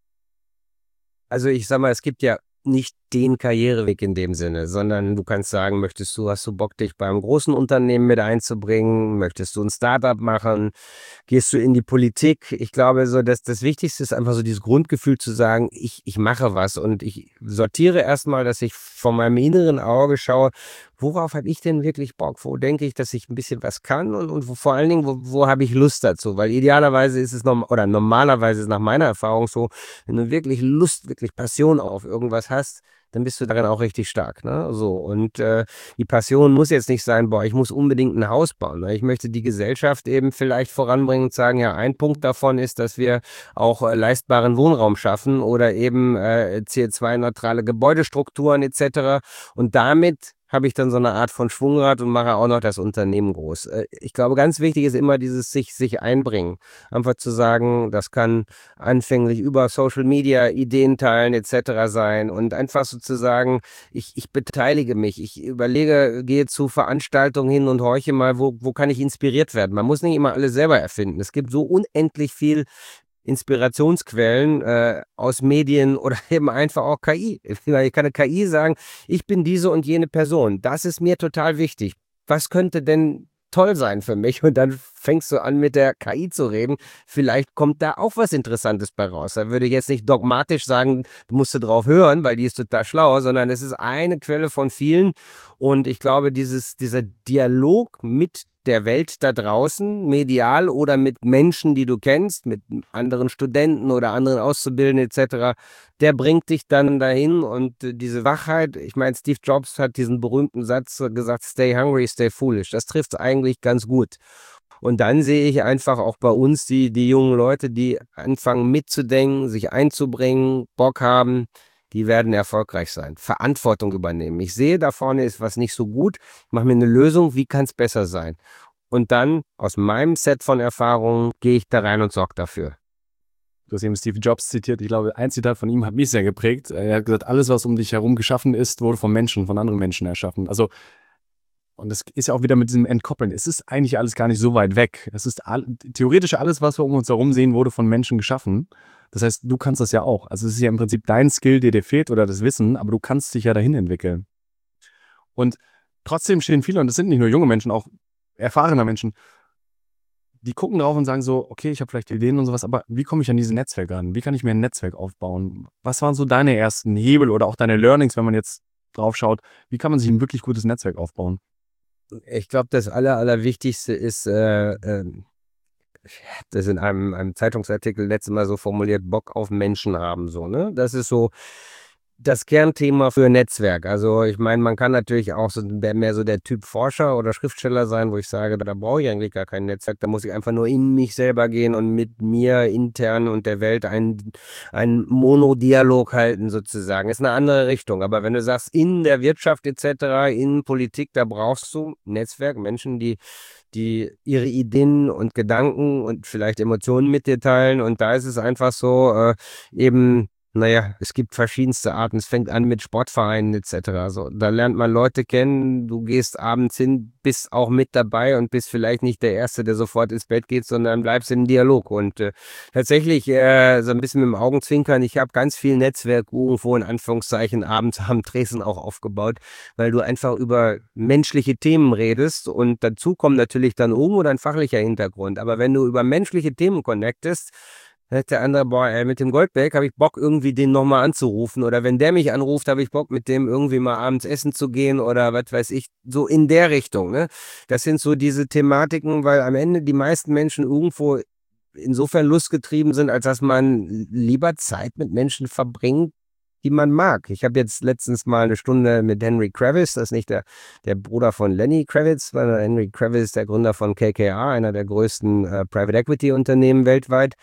Also ich sag mal, es gibt ja nicht den Karriereweg in dem Sinne, sondern du kannst sagen, möchtest du, hast du Bock, dich beim großen Unternehmen mit einzubringen? Möchtest du ein Startup machen? Gehst du in die Politik? Ich glaube, so dass das Wichtigste ist einfach so dieses Grundgefühl zu sagen, ich, ich mache was und ich sortiere erstmal, dass ich von meinem inneren Auge schaue, worauf habe ich denn wirklich Bock? Wo denke ich, dass ich ein bisschen was kann und, und wo, vor allen Dingen, wo, wo habe ich Lust dazu? Weil idealerweise ist es norm oder normalerweise ist nach meiner Erfahrung so, wenn du wirklich Lust, wirklich Passion auf irgendwas hast, dann bist du darin auch richtig stark, ne? So, und äh, die Passion muss jetzt nicht sein, boah, ich muss unbedingt ein Haus bauen. Ne? Ich möchte die Gesellschaft eben vielleicht voranbringen und sagen, ja, ein Punkt davon ist, dass wir auch äh, leistbaren Wohnraum schaffen oder eben äh, C O zwei neutrale Gebäudestrukturen et cetera. Und damit habe ich dann so eine Art von Schwungrad und mache auch noch das Unternehmen groß. Äh, ich glaube, ganz wichtig ist immer dieses sich, sich einbringen. Einfach zu sagen, das kann anfänglich über Social Media Ideen teilen et cetera sein und einfach sozusagen, ich, ich beteilige mich, ich überlege, gehe zu Veranstaltungen hin und horche mal, wo, wo kann ich inspiriert werden. Man muss nicht immer alles selber erfinden. Es gibt so unendlich viel Inspirationsquellen äh, aus Medien oder eben einfach auch K I. Ich kann eine K I sagen, ich bin diese und jene Person. Das ist mir total wichtig. Was könnte denn toll sein für mich? Und dann fängst du an, mit der K I zu reden. Vielleicht kommt da auch was Interessantes bei raus. Da würde ich jetzt nicht dogmatisch sagen, du musst drauf hören, weil die ist total schlau, sondern es ist eine Quelle von vielen. Und ich glaube, dieses, dieser Dialog mit der Welt da draußen, medial oder mit Menschen, die du kennst, mit anderen Studenten oder anderen Auszubildenden et cetera, der bringt dich dann dahin und äh, diese Wachheit, ich meine, Steve Jobs hat diesen berühmten Satz äh, gesagt, stay hungry, stay foolish. Das trifft eigentlich ganz gut. Und dann sehe ich einfach auch bei uns die, die jungen Leute, die anfangen mitzudenken, sich einzubringen, Bock haben, die werden erfolgreich sein, Verantwortung übernehmen. Ich sehe, da vorne ist was nicht so gut, ich mache mir eine Lösung, wie kann es besser sein? Und dann, aus meinem Set von Erfahrungen, gehe ich da rein und sorge dafür. Du hast eben Steve Jobs zitiert. Ich glaube, ein Zitat von ihm hat mich sehr geprägt. Er hat gesagt, alles, was um dich herum geschaffen ist, wurde von Menschen, von anderen Menschen erschaffen. Also, und das ist ja auch wieder mit diesem Entkoppeln. Es ist eigentlich alles gar nicht so weit weg. Es ist all, theoretisch alles, was wir um uns herum sehen, wurde von Menschen geschaffen. Das heißt, du kannst das ja auch. Also es ist ja im Prinzip dein Skill, der dir fehlt oder das Wissen, aber du kannst dich ja dahin entwickeln. Und trotzdem stehen viele, und das sind nicht nur junge Menschen, auch erfahrene Menschen, die gucken drauf und sagen so, okay, ich habe vielleicht Ideen und sowas, aber wie komme ich an diese Netzwerke ran? Wie kann ich mir ein Netzwerk aufbauen? Was waren so deine ersten Hebel oder auch deine Learnings, wenn man jetzt drauf schaut? Wie kann man sich ein wirklich gutes Netzwerk aufbauen? Ich glaube, das Aller, Allerwichtigste ist, äh, äh, das in einem, einem Zeitungsartikel letztes Mal so formuliert, Bock auf Menschen haben, so, ne? Das ist so das Kernthema für Netzwerk. Also ich meine, man kann natürlich auch so mehr so der Typ Forscher oder Schriftsteller sein, wo ich sage, da brauche ich eigentlich gar kein Netzwerk, da muss ich einfach nur in mich selber gehen und mit mir intern und der Welt einen, einen Monodialog halten sozusagen. Ist eine andere Richtung. Aber wenn du sagst, in der Wirtschaft et cetera, in Politik, da brauchst du Netzwerk, Menschen, die die ihre Ideen und Gedanken und vielleicht Emotionen mit dir teilen. Und da ist es einfach so, äh, eben, naja, es gibt verschiedenste Arten. Es fängt an mit Sportvereinen et cetera. So, da lernt man Leute kennen. Du gehst abends hin, bist auch mit dabei und bist vielleicht nicht der Erste, der sofort ins Bett geht, sondern bleibst im Dialog. Und äh, tatsächlich äh, so ein bisschen mit dem Augenzwinkern. Ich habe ganz viel Netzwerk irgendwo in Anführungszeichen abends am Tresen auch aufgebaut, weil du einfach über menschliche Themen redest und dazu kommt natürlich dann irgendwo dein fachlicher Hintergrund. Aber wenn du über menschliche Themen connectest, der andere, boah, ey, mit dem Goldberg habe ich Bock, irgendwie den nochmal anzurufen. Oder wenn der mich anruft, habe ich Bock, mit dem irgendwie mal abends essen zu gehen oder was weiß ich, so in der Richtung. Ne? Das sind so diese Thematiken, weil am Ende die meisten Menschen irgendwo insofern lustgetrieben sind, als dass man lieber Zeit mit Menschen verbringt, die man mag. Ich habe jetzt letztens mal eine Stunde mit Henry Kravis, das ist nicht der, der Bruder von Lenny Kravitz, sondern Henry Kravis, der Gründer von K K R, einer der größten äh, Private Equity Unternehmen weltweit,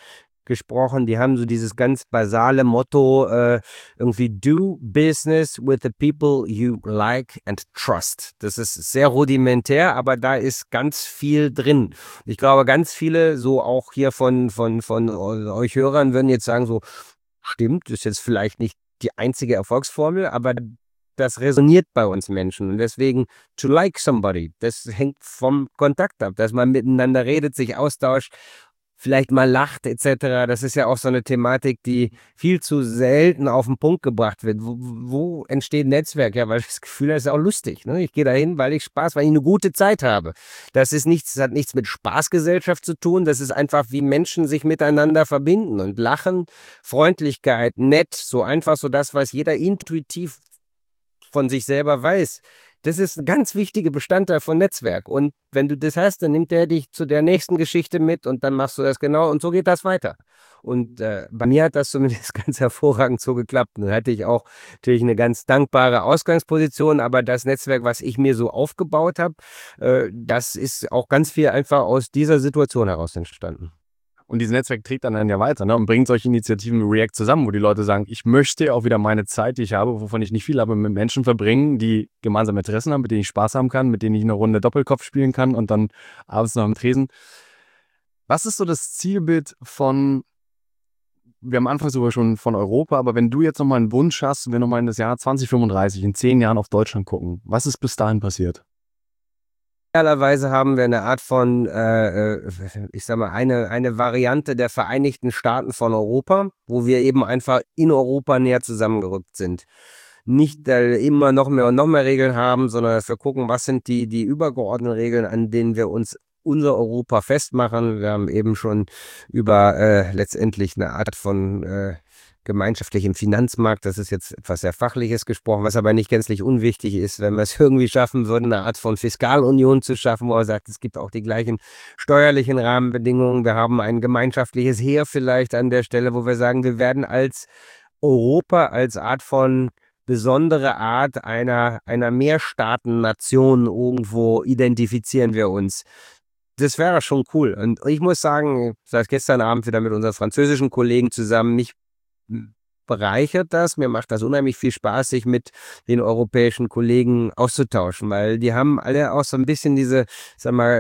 gesprochen, die haben so dieses ganz basale Motto, äh, irgendwie do business with the people you like and trust. Das ist sehr rudimentär, aber da ist ganz viel drin. Ich glaube, ganz viele, so auch hier von, von, von euch Hörern, würden jetzt sagen, so, stimmt, ist jetzt vielleicht nicht die einzige Erfolgsformel, aber das resoniert bei uns Menschen. Und deswegen, to like somebody, das hängt vom Kontakt ab, dass man miteinander redet, sich austauscht, vielleicht mal lacht et cetera. Das ist ja auch so eine Thematik, die viel zu selten auf den Punkt gebracht wird. Wo, wo entsteht Netzwerk? Ja, weil ich das Gefühl habe, es ist auch lustig. Ne? Ich gehe dahin, weil ich Spaß, weil ich eine gute Zeit habe. Das ist nichts, das hat nichts mit Spaßgesellschaft zu tun. Das ist einfach, wie Menschen sich miteinander verbinden und lachen, Freundlichkeit, nett, so einfach so das, was jeder intuitiv von sich selber weiß. Das ist ein ganz wichtiger Bestandteil von Netzwerk. Und wenn du das hast, dann nimmt er dich zu der nächsten Geschichte mit und dann machst du das genau und so geht das weiter. Und äh, bei mir hat das zumindest ganz hervorragend so geklappt. Dann hatte ich auch natürlich eine ganz dankbare Ausgangsposition, aber das Netzwerk, was ich mir so aufgebaut habe, äh, das ist auch ganz viel einfach aus dieser Situation heraus entstanden. Und dieses Netzwerk trägt dann, dann ja weiter, ne? Und bringt solche Initiativen wie React zusammen, wo die Leute sagen, ich möchte auch wieder meine Zeit, die ich habe, wovon ich nicht viel habe, mit Menschen verbringen, die gemeinsame Interessen haben, mit denen ich Spaß haben kann, mit denen ich eine Runde Doppelkopf spielen kann und dann abends noch am Tresen. Was ist so das Zielbild von, wir haben anfangs sogar schon von Europa, aber wenn du jetzt nochmal einen Wunsch hast und wir nochmal in das Jahr zwanzig fünfunddreißig, in zehn Jahren auf Deutschland gucken, was ist bis dahin passiert? Idealerweise haben wir eine Art von, äh, äh, ich sag mal, eine, eine Variante der Vereinigten Staaten von Europa, wo wir eben einfach in Europa näher zusammengerückt sind. Nicht äh, immer noch mehr und noch mehr Regeln haben, sondern dass wir gucken, was sind die, die übergeordneten Regeln, an denen wir uns unser Europa festmachen. Wir haben eben schon über äh, letztendlich eine Art von äh, gemeinschaftlichem Finanzmarkt, das ist jetzt etwas sehr Fachliches gesprochen, was aber nicht gänzlich unwichtig ist, wenn wir es irgendwie schaffen würden, eine Art von Fiskalunion zu schaffen, wo er sagt, es gibt auch die gleichen steuerlichen Rahmenbedingungen. Wir haben ein gemeinschaftliches Heer vielleicht an der Stelle, wo wir sagen, wir werden als Europa, als Art von besondere Art einer, einer Mehrstaaten-Nation irgendwo identifizieren wir uns. Das wäre schon cool. Und ich muss sagen, seit gestern Abend wieder mit unseren französischen Kollegen zusammen, mich bereichert das. Mir macht das unheimlich viel Spaß, sich mit den europäischen Kollegen auszutauschen, weil die haben alle auch so ein bisschen diese, sag mal,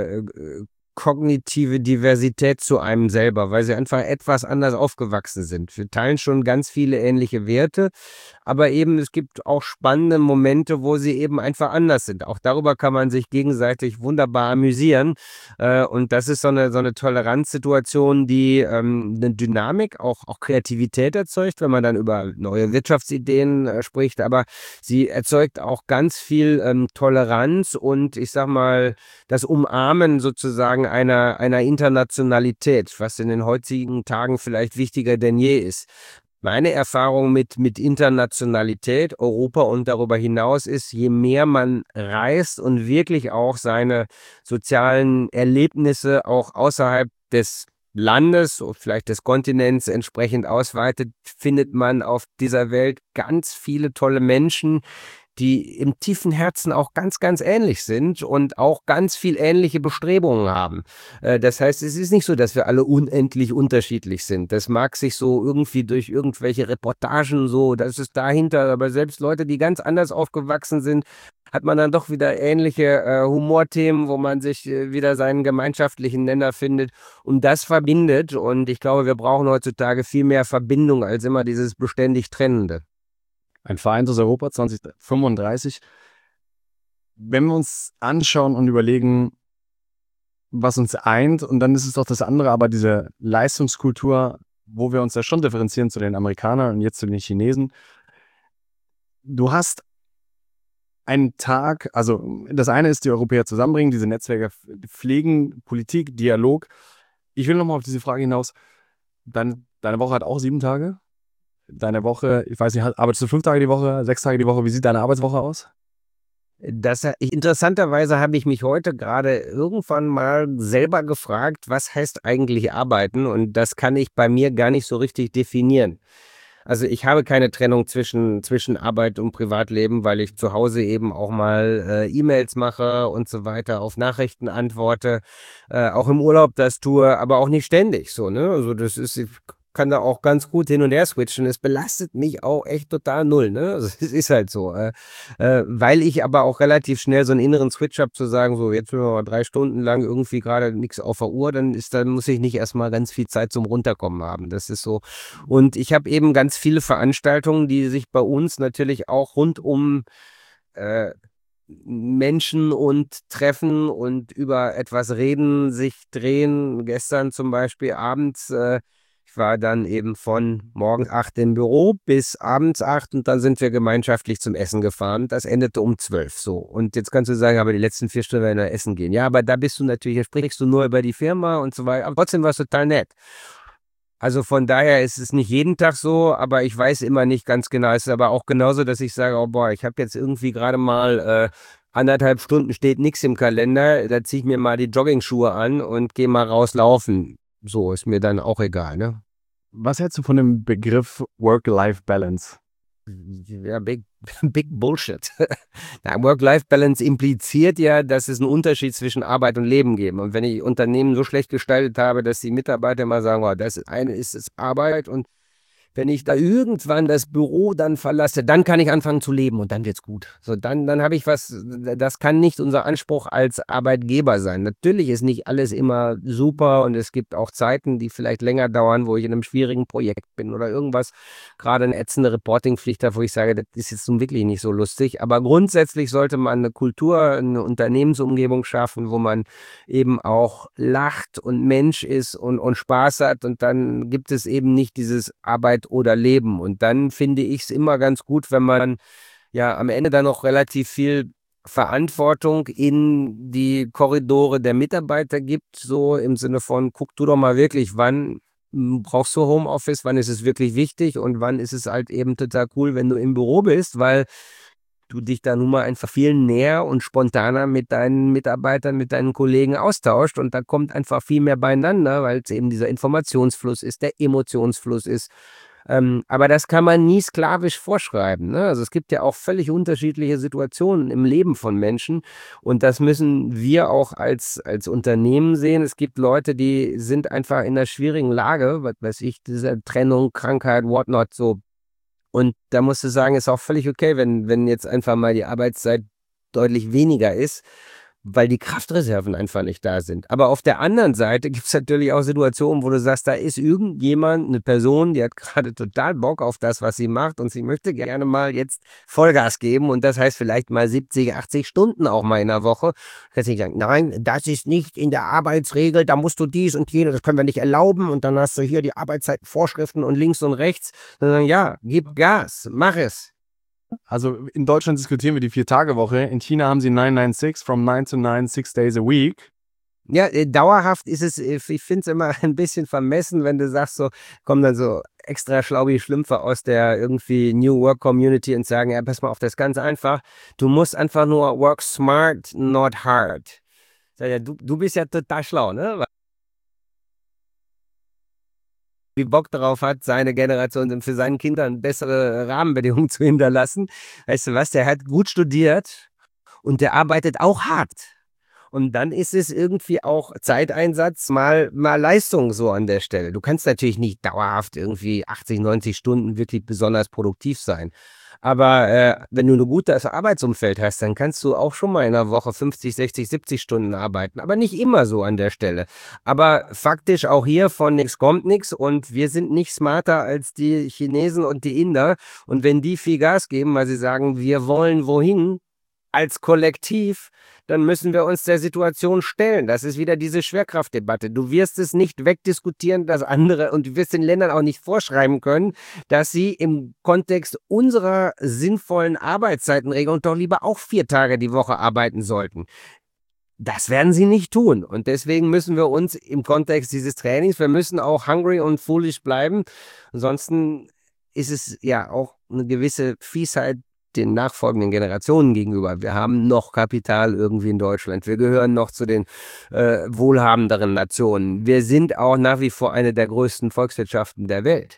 äh, kognitive Diversität zu einem selber, weil sie einfach etwas anders aufgewachsen sind. Wir teilen schon ganz viele ähnliche Werte, aber eben es gibt auch spannende Momente, wo sie eben einfach anders sind. Auch darüber kann man sich gegenseitig wunderbar amüsieren. Äh, und das ist so eine, so eine Toleranzsituation, die ähm, eine Dynamik, auch, auch Kreativität erzeugt, wenn man dann über neue Wirtschaftsideen äh, spricht, aber sie erzeugt auch ganz viel ähm, Toleranz und ich sag mal, das Umarmen sozusagen einer, einer Internationalität, was in den heutigen Tagen vielleicht wichtiger denn je ist. Meine Erfahrung mit, mit Internationalität, Europa und darüber hinaus ist, je mehr man reist und wirklich auch seine sozialen Erlebnisse auch außerhalb des Landes oder vielleicht des Kontinents entsprechend ausweitet, findet man auf dieser Welt ganz viele tolle Menschen, die im tiefen Herzen auch ganz, ganz ähnlich sind und auch ganz viel ähnliche Bestrebungen haben. Äh, das heißt, es ist nicht so, dass wir alle unendlich unterschiedlich sind. Das mag sich so irgendwie durch irgendwelche Reportagen so, das ist dahinter, aber selbst Leute, die ganz anders aufgewachsen sind, hat man dann doch wieder ähnliche äh, Humorthemen, wo man sich äh, wieder seinen gemeinschaftlichen Nenner findet und das verbindet. Und ich glaube, wir brauchen heutzutage viel mehr Verbindung als immer dieses beständig Trennende. Ein vereintes Europa zwanzig fünfunddreißig. Wenn wir uns anschauen und überlegen, was uns eint, und dann ist es doch das andere, aber diese Leistungskultur, wo wir uns ja schon differenzieren zu den Amerikanern und jetzt zu den Chinesen. Du hast einen Tag, also das eine ist, die Europäer zusammenbringen, diese Netzwerke pflegen, Politik, Dialog. Ich will nochmal auf diese Frage hinaus. Dein, deine Woche hat auch sieben Tage? Deine Woche, ich weiß nicht, arbeitest du fünf Tage die Woche, sechs Tage die Woche? Wie sieht deine Arbeitswoche aus? Das, interessanterweise habe ich mich heute gerade irgendwann mal selber gefragt, was heißt eigentlich arbeiten? Und das kann ich bei mir gar nicht so richtig definieren. Also ich habe keine Trennung zwischen, zwischen Arbeit und Privatleben, weil ich zu Hause eben auch mal äh, E-Mails mache und so weiter, auf Nachrichten antworte, äh, auch im Urlaub das tue, aber auch nicht ständig so, ne? Also das ist, ich kann da auch ganz gut hin und her switchen. Es belastet mich auch echt total null, ne? Also es ist halt so. Äh, äh, weil ich aber auch relativ schnell so einen inneren Switch habe, zu sagen, so jetzt sind wir mal drei Stunden lang irgendwie gerade nichts auf der Uhr, dann ist, dann muss ich nicht erstmal ganz viel Zeit zum Runterkommen haben. Das ist so. Und ich habe eben ganz viele Veranstaltungen, die sich bei uns natürlich auch rund um äh, Menschen und Treffen und über etwas reden, sich drehen. Gestern zum Beispiel abends, äh, ich war dann eben von morgens acht im Büro bis abends acht und dann sind wir gemeinschaftlich zum Essen gefahren. Das endete um zwölf so. Und jetzt kannst du sagen, aber die letzten vier Stunden werden wir essen gehen. Ja, aber da bist du natürlich, hier sprichst du nur über die Firma und so weiter. Aber trotzdem war es total nett. Also von daher ist es nicht jeden Tag so, aber ich weiß immer nicht ganz genau. Es ist aber auch genauso, dass ich sage, oh boah, ich habe jetzt irgendwie gerade mal äh, anderthalb Stunden steht nichts im Kalender, da ziehe ich mir mal die Joggingschuhe an und gehe mal rauslaufen. So ist mir dann auch egal, ne? Was hältst du von dem Begriff Work-Life-Balance? Ja, big, big Bullshit. Na, Work-Life-Balance impliziert ja, dass es einen Unterschied zwischen Arbeit und Leben gibt. Und wenn ich Unternehmen so schlecht gestaltet habe, dass die Mitarbeiter mal sagen, oh, das eine ist es Arbeit und wenn ich da irgendwann das Büro dann verlasse, dann kann ich anfangen zu leben und dann wird's gut. So, dann, dann habe ich was, das kann nicht unser Anspruch als Arbeitgeber sein. Natürlich ist nicht alles immer super und es gibt auch Zeiten, die vielleicht länger dauern, wo ich in einem schwierigen Projekt bin oder irgendwas, gerade eine ätzende Reportingpflicht habe, wo ich sage, das ist jetzt nun wirklich nicht so lustig. Aber grundsätzlich sollte man eine Kultur, eine Unternehmensumgebung schaffen, wo man eben auch lacht und Mensch ist und, und Spaß hat und dann gibt es eben nicht dieses Arbeit oder Leben. Und dann finde ich es immer ganz gut, wenn man ja am Ende dann noch relativ viel Verantwortung in die Korridore der Mitarbeiter gibt, so im Sinne von, guck du doch mal wirklich, wann brauchst du Homeoffice, wann ist es wirklich wichtig und wann ist es halt eben total cool, wenn du im Büro bist, weil du dich da nun mal einfach viel näher und spontaner mit deinen Mitarbeitern, mit deinen Kollegen austauscht und da kommt einfach viel mehr beieinander, weil es eben dieser Informationsfluss ist, der Emotionsfluss ist. Ähm, aber das kann man nie sklavisch vorschreiben, ne? Also es gibt ja auch völlig unterschiedliche Situationen im Leben von Menschen und das müssen wir auch als, als Unternehmen sehen. Es gibt Leute, die sind einfach in einer schwierigen Lage, was weiß ich, diese Trennung, Krankheit, whatnot, so. Und da musst du sagen, ist auch völlig okay, wenn, wenn jetzt einfach mal die Arbeitszeit deutlich weniger ist, weil die Kraftreserven einfach nicht da sind. Aber auf der anderen Seite gibt es natürlich auch Situationen, wo du sagst, da ist irgendjemand, eine Person, die hat gerade total Bock auf das, was sie macht und sie möchte gerne mal jetzt Vollgas geben und das heißt vielleicht mal siebzig, achtzig Stunden auch mal in der Woche. Du kannst nicht sagen, nein, das ist nicht in der Arbeitsregel, da musst du dies und jenes, das können wir nicht erlauben und dann hast du hier die Arbeitszeitvorschriften und links und rechts. Sondern ja, gib Gas, mach es. Also in Deutschland diskutieren wir die Vier-Tage-Woche. In China haben sie neun neun sechs, from nine to nine, six days a week. Ja, äh, dauerhaft ist es, äh, ich finde es immer ein bisschen vermessen, wenn du sagst, so kommen dann so extra schlaue Schlümpfe aus der irgendwie New Work Community und sagen, ja, pass mal auf, das ist ganz einfach. Du musst einfach nur work smart, not hard. Sag ja, du, du bist ja total schlau, ne? Weil die Bock darauf hat, seine Generation für seinen Kindern bessere Rahmenbedingungen zu hinterlassen. Weißt du was, der hat gut studiert und der arbeitet auch hart. Und dann ist es irgendwie auch Zeiteinsatz, mal, mal Leistung so an der Stelle. Du kannst natürlich nicht dauerhaft irgendwie achtzig, neunzig Stunden wirklich besonders produktiv sein. Aber äh, wenn du ein gutes Arbeitsumfeld hast, dann kannst du auch schon mal in einer Woche fünfzig, sechzig, siebzig Stunden arbeiten. Aber nicht immer so an der Stelle. Aber faktisch auch hier von nichts kommt nichts und wir sind nicht smarter als die Chinesen und die Inder. Und wenn die viel Gas geben, weil sie sagen, wir wollen wohin, als Kollektiv, dann müssen wir uns der Situation stellen. Das ist wieder diese Schwerkraftdebatte. Du wirst es nicht wegdiskutieren, dass andere, und du wirst den Ländern auch nicht vorschreiben können, dass sie im Kontext unserer sinnvollen Arbeitszeitenregelung doch lieber auch vier Tage die Woche arbeiten sollten. Das werden sie nicht tun. Und deswegen müssen wir uns im Kontext dieses Trainings, wir müssen auch hungry und foolish bleiben. Ansonsten ist es ja auch eine gewisse Fiesheit den nachfolgenden Generationen gegenüber. Wir haben noch Kapital irgendwie in Deutschland. Wir gehören noch zu den äh, wohlhabenderen Nationen. Wir sind auch nach wie vor eine der größten Volkswirtschaften der Welt.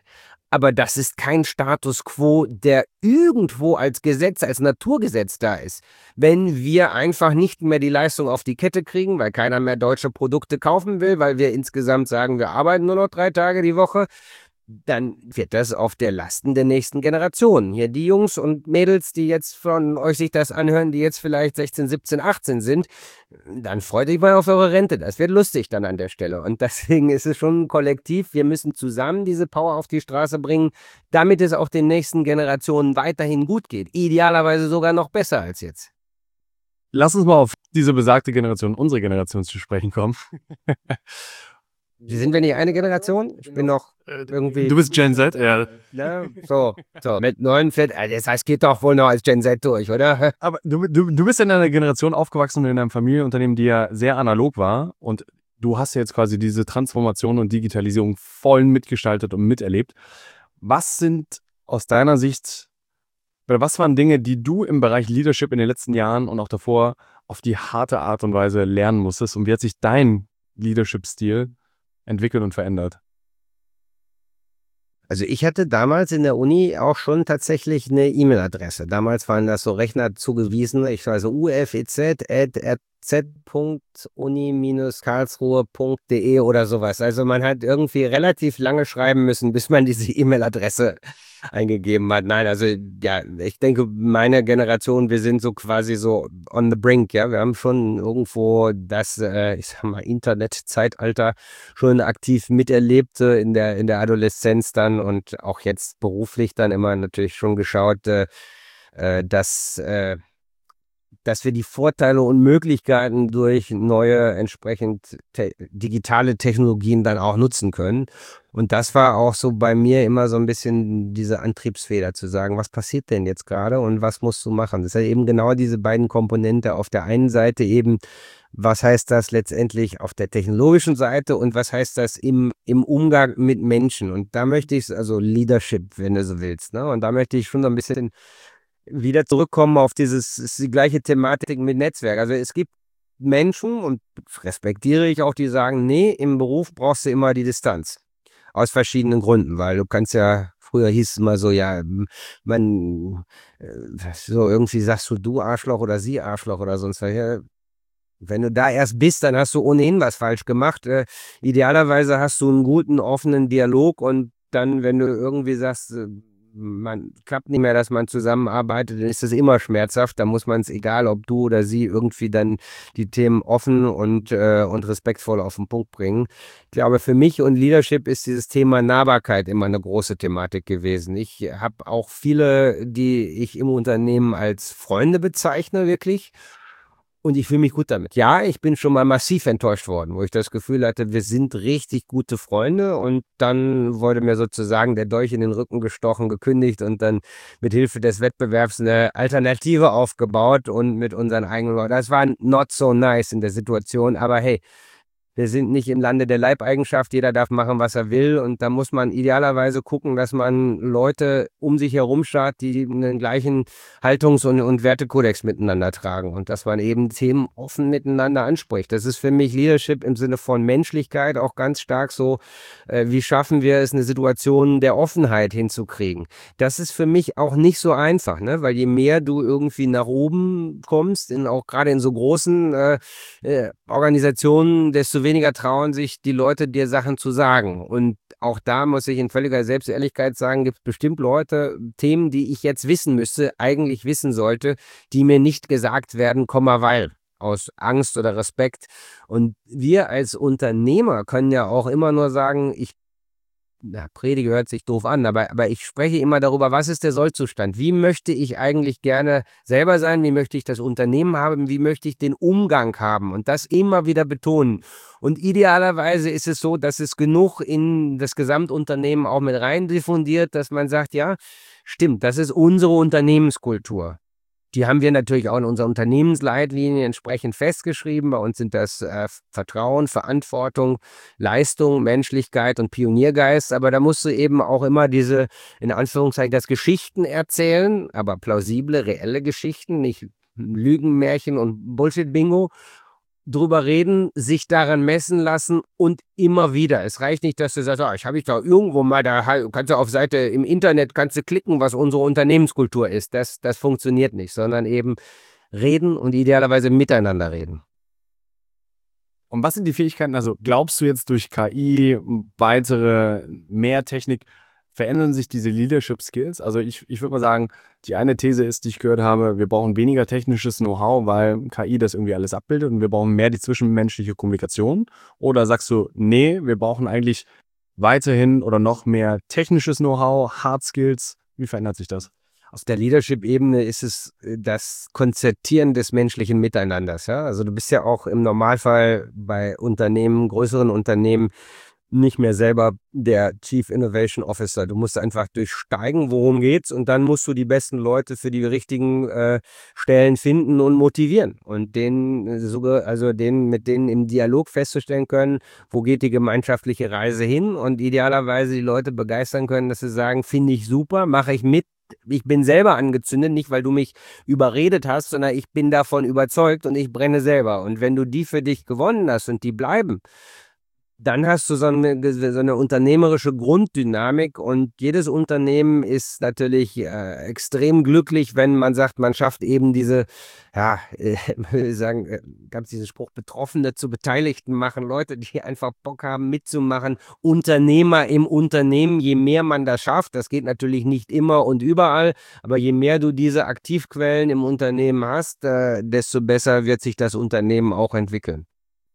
Aber das ist kein Status quo, der irgendwo als Gesetz, als Naturgesetz da ist. Wenn wir einfach nicht mehr die Leistung auf die Kette kriegen, weil keiner mehr deutsche Produkte kaufen will, weil wir insgesamt sagen, wir arbeiten nur noch drei Tage die Woche, dann wird das auf der Lasten der nächsten Generation. Hier die Jungs und Mädels, die jetzt von euch sich das anhören, die jetzt vielleicht sechzehn, siebzehn, achtzehn sind, dann freut euch mal auf eure Rente. Das wird lustig dann an der Stelle. Und deswegen ist es schon ein Kollektiv. Wir müssen zusammen diese Power auf die Straße bringen, damit es auch den nächsten Generationen weiterhin gut geht. Idealerweise sogar noch besser als jetzt. Lass uns mal auf diese besagte Generation, unsere Generation, zu sprechen kommen. Sind wir nicht eine Generation? Ich bin noch irgendwie... Du bist Gen Z, ja. Ne? So, so, mit neunundvierzig, das heißt, geht doch wohl noch als Gen Z durch, oder? Aber du, du, du bist in einer Generation aufgewachsen und in einem Familienunternehmen, die ja sehr analog war. Und du hast ja jetzt quasi diese Transformation und Digitalisierung voll mitgestaltet und miterlebt. Was sind aus deiner Sicht, oder was waren Dinge, die du im Bereich Leadership in den letzten Jahren und auch davor auf die harte Art und Weise lernen musstest? Und wie hat sich dein Leadership-Stil entwickelt und verändert? Also ich hatte damals in der Uni auch schon tatsächlich eine E-Mail-Adresse. Damals waren das so Rechner zugewiesen. Ich war so ufez at r z punkt uni Bindestrich karlsruhe punkt de oder sowas. Also man hat irgendwie relativ lange schreiben müssen, bis man diese E-Mail-Adresse eingegeben hat. Nein, also ja, ich denke, meine Generation, wir sind so quasi so on the brink, ja. Wir haben schon irgendwo das, äh, ich sag mal, Internetzeitalter schon aktiv miterlebt äh, in der, in der Adoleszenz dann und auch jetzt beruflich dann immer natürlich schon geschaut, äh, äh, dass, äh, dass wir die Vorteile und Möglichkeiten durch neue, entsprechend te digitale Technologien dann auch nutzen können. Und das war auch so bei mir immer so ein bisschen diese Antriebsfeder zu sagen, was passiert denn jetzt gerade und was musst du machen? Das ist ja eben genau diese beiden Komponente. Auf der einen Seite eben, was heißt das letztendlich auf der technologischen Seite und was heißt das im, im Umgang mit Menschen? Und da möchte ich, also Leadership, wenn du so willst, ne? Und da möchte ich schon so ein bisschen wieder zurückkommen auf dieses, ist die gleiche Thematik mit Netzwerk. Also es gibt Menschen, und respektiere ich auch, die sagen, nee, im Beruf brauchst du immer die Distanz. Aus verschiedenen Gründen, weil du kannst ja, früher hieß es immer so, ja, man, so irgendwie sagst du du Arschloch oder sie Arschloch oder sonst was. Ja, wenn du da erst bist, dann hast du ohnehin was falsch gemacht. Äh, idealerweise hast du einen guten, offenen Dialog und dann, wenn du irgendwie sagst, man klappt nicht mehr, dass man zusammenarbeitet, dann ist das immer schmerzhaft. Da muss man es, egal ob du oder sie, irgendwie dann die Themen offen und, äh, und respektvoll auf den Punkt bringen. Ich glaube, für mich und Leadership ist dieses Thema Nahbarkeit immer eine große Thematik gewesen. Ich habe auch viele, die ich im Unternehmen als Freunde bezeichne, wirklich. Und ich fühle mich gut damit. Ja, ich bin schon mal massiv enttäuscht worden, wo ich das Gefühl hatte, wir sind richtig gute Freunde und dann wurde mir sozusagen der Dolch in den Rücken gestochen, gekündigt und dann mit Hilfe des Wettbewerbs eine Alternative aufgebaut und mit unseren eigenen Leuten. Das war not so nice in der Situation, aber hey, wir sind nicht im Lande der Leibeigenschaft, jeder darf machen, was er will und da muss man idealerweise gucken, dass man Leute um sich herum schaut, die einen gleichen Haltungs- und, und Wertekodex miteinander tragen und dass man eben Themen offen miteinander anspricht. Das ist für mich Leadership im Sinne von Menschlichkeit auch ganz stark so, äh, wie schaffen wir es, eine Situation der Offenheit hinzukriegen. Das ist für mich auch nicht so einfach, ne? Weil je mehr du irgendwie nach oben kommst, in, auch gerade in so großen äh, äh, Organisationen, desto weniger trauen sich die Leute, dir Sachen zu sagen. Und auch da muss ich in völliger Selbstehrlichkeit sagen, gibt es bestimmt Leute, Themen, die ich jetzt wissen müsste, eigentlich wissen sollte, die mir nicht gesagt werden, Komma, weil. Aus Angst oder Respekt. Und wir als Unternehmer können ja auch immer nur sagen, ich Na, Predige hört sich doof an, aber, aber ich spreche immer darüber, was ist der Sollzustand? Wie möchte ich eigentlich gerne selber sein? Wie möchte ich das Unternehmen haben? Wie möchte ich den Umgang haben? Und das immer wieder betonen. Und idealerweise ist es so, dass es genug in das Gesamtunternehmen auch mit rein diffundiert, dass man sagt, ja, stimmt, das ist unsere Unternehmenskultur. Die haben wir natürlich auch in unserer Unternehmensleitlinie entsprechend festgeschrieben. Bei uns sind das äh, Vertrauen, Verantwortung, Leistung, Menschlichkeit und Pioniergeist. Aber da musst du eben auch immer diese, in Anführungszeichen, das Geschichten erzählen, aber plausible, reelle Geschichten, nicht Lügenmärchen und Bullshit-Bingo. drüber reden, sich daran messen lassen und immer wieder. Es reicht nicht, dass du sagst, ah, ich habe ich da irgendwo mal, da kannst du auf Seite im Internet, kannst du klicken, was unsere Unternehmenskultur ist. Das, das funktioniert nicht, sondern eben reden und idealerweise miteinander reden. Und was sind die Fähigkeiten? Also glaubst du jetzt durch K I, weitere, mehr Technik, verändern sich diese Leadership Skills? Also ich, ich würde mal sagen, die eine These ist, die ich gehört habe, wir brauchen weniger technisches Know-how, weil K I das irgendwie alles abbildet und wir brauchen mehr die zwischenmenschliche Kommunikation. Oder sagst du, nee, wir brauchen eigentlich weiterhin oder noch mehr technisches Know-how, Hard Skills? Wie verändert sich das? Auf der Leadership-Ebene ist es das Konzertieren des menschlichen Miteinanders. Ja? Also du bist ja auch im Normalfall bei Unternehmen, größeren Unternehmen, nicht mehr selber der Chief Innovation Officer. Du musst einfach durchsteigen, worum geht's, und dann musst du die besten Leute für die richtigen äh, Stellen finden und motivieren und denen sogar, also denen mit denen im Dialog festzustellen können, wo geht die gemeinschaftliche Reise hin, und idealerweise die Leute begeistern können, dass sie sagen, finde ich super, mache ich mit. Ich bin selber angezündet, nicht weil du mich überredet hast, sondern ich bin davon überzeugt und ich brenne selber. Und wenn du die für dich gewonnen hast und die bleiben, dann hast du so eine, so eine unternehmerische Grunddynamik, und jedes Unternehmen ist natürlich äh, extrem glücklich, wenn man sagt, man schafft eben diese, ja, äh, würde ich sagen, äh, gab es diesen Spruch, Betroffene zu Beteiligten machen, Leute, die einfach Bock haben mitzumachen, Unternehmer im Unternehmen. Je mehr man das schafft, das geht natürlich nicht immer und überall, aber je mehr du diese Aktivquellen im Unternehmen hast, äh, desto besser wird sich das Unternehmen auch entwickeln.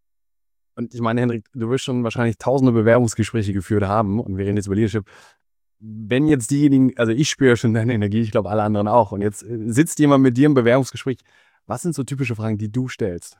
Und ich meine, Hendrik, du wirst schon wahrscheinlich tausende Bewerbungsgespräche geführt haben und wir reden jetzt über Leadership. Wenn jetzt diejenigen, also ich spüre schon deine Energie, ich glaube alle anderen auch, und jetzt sitzt jemand mit dir im Bewerbungsgespräch, was sind so typische Fragen, die du stellst?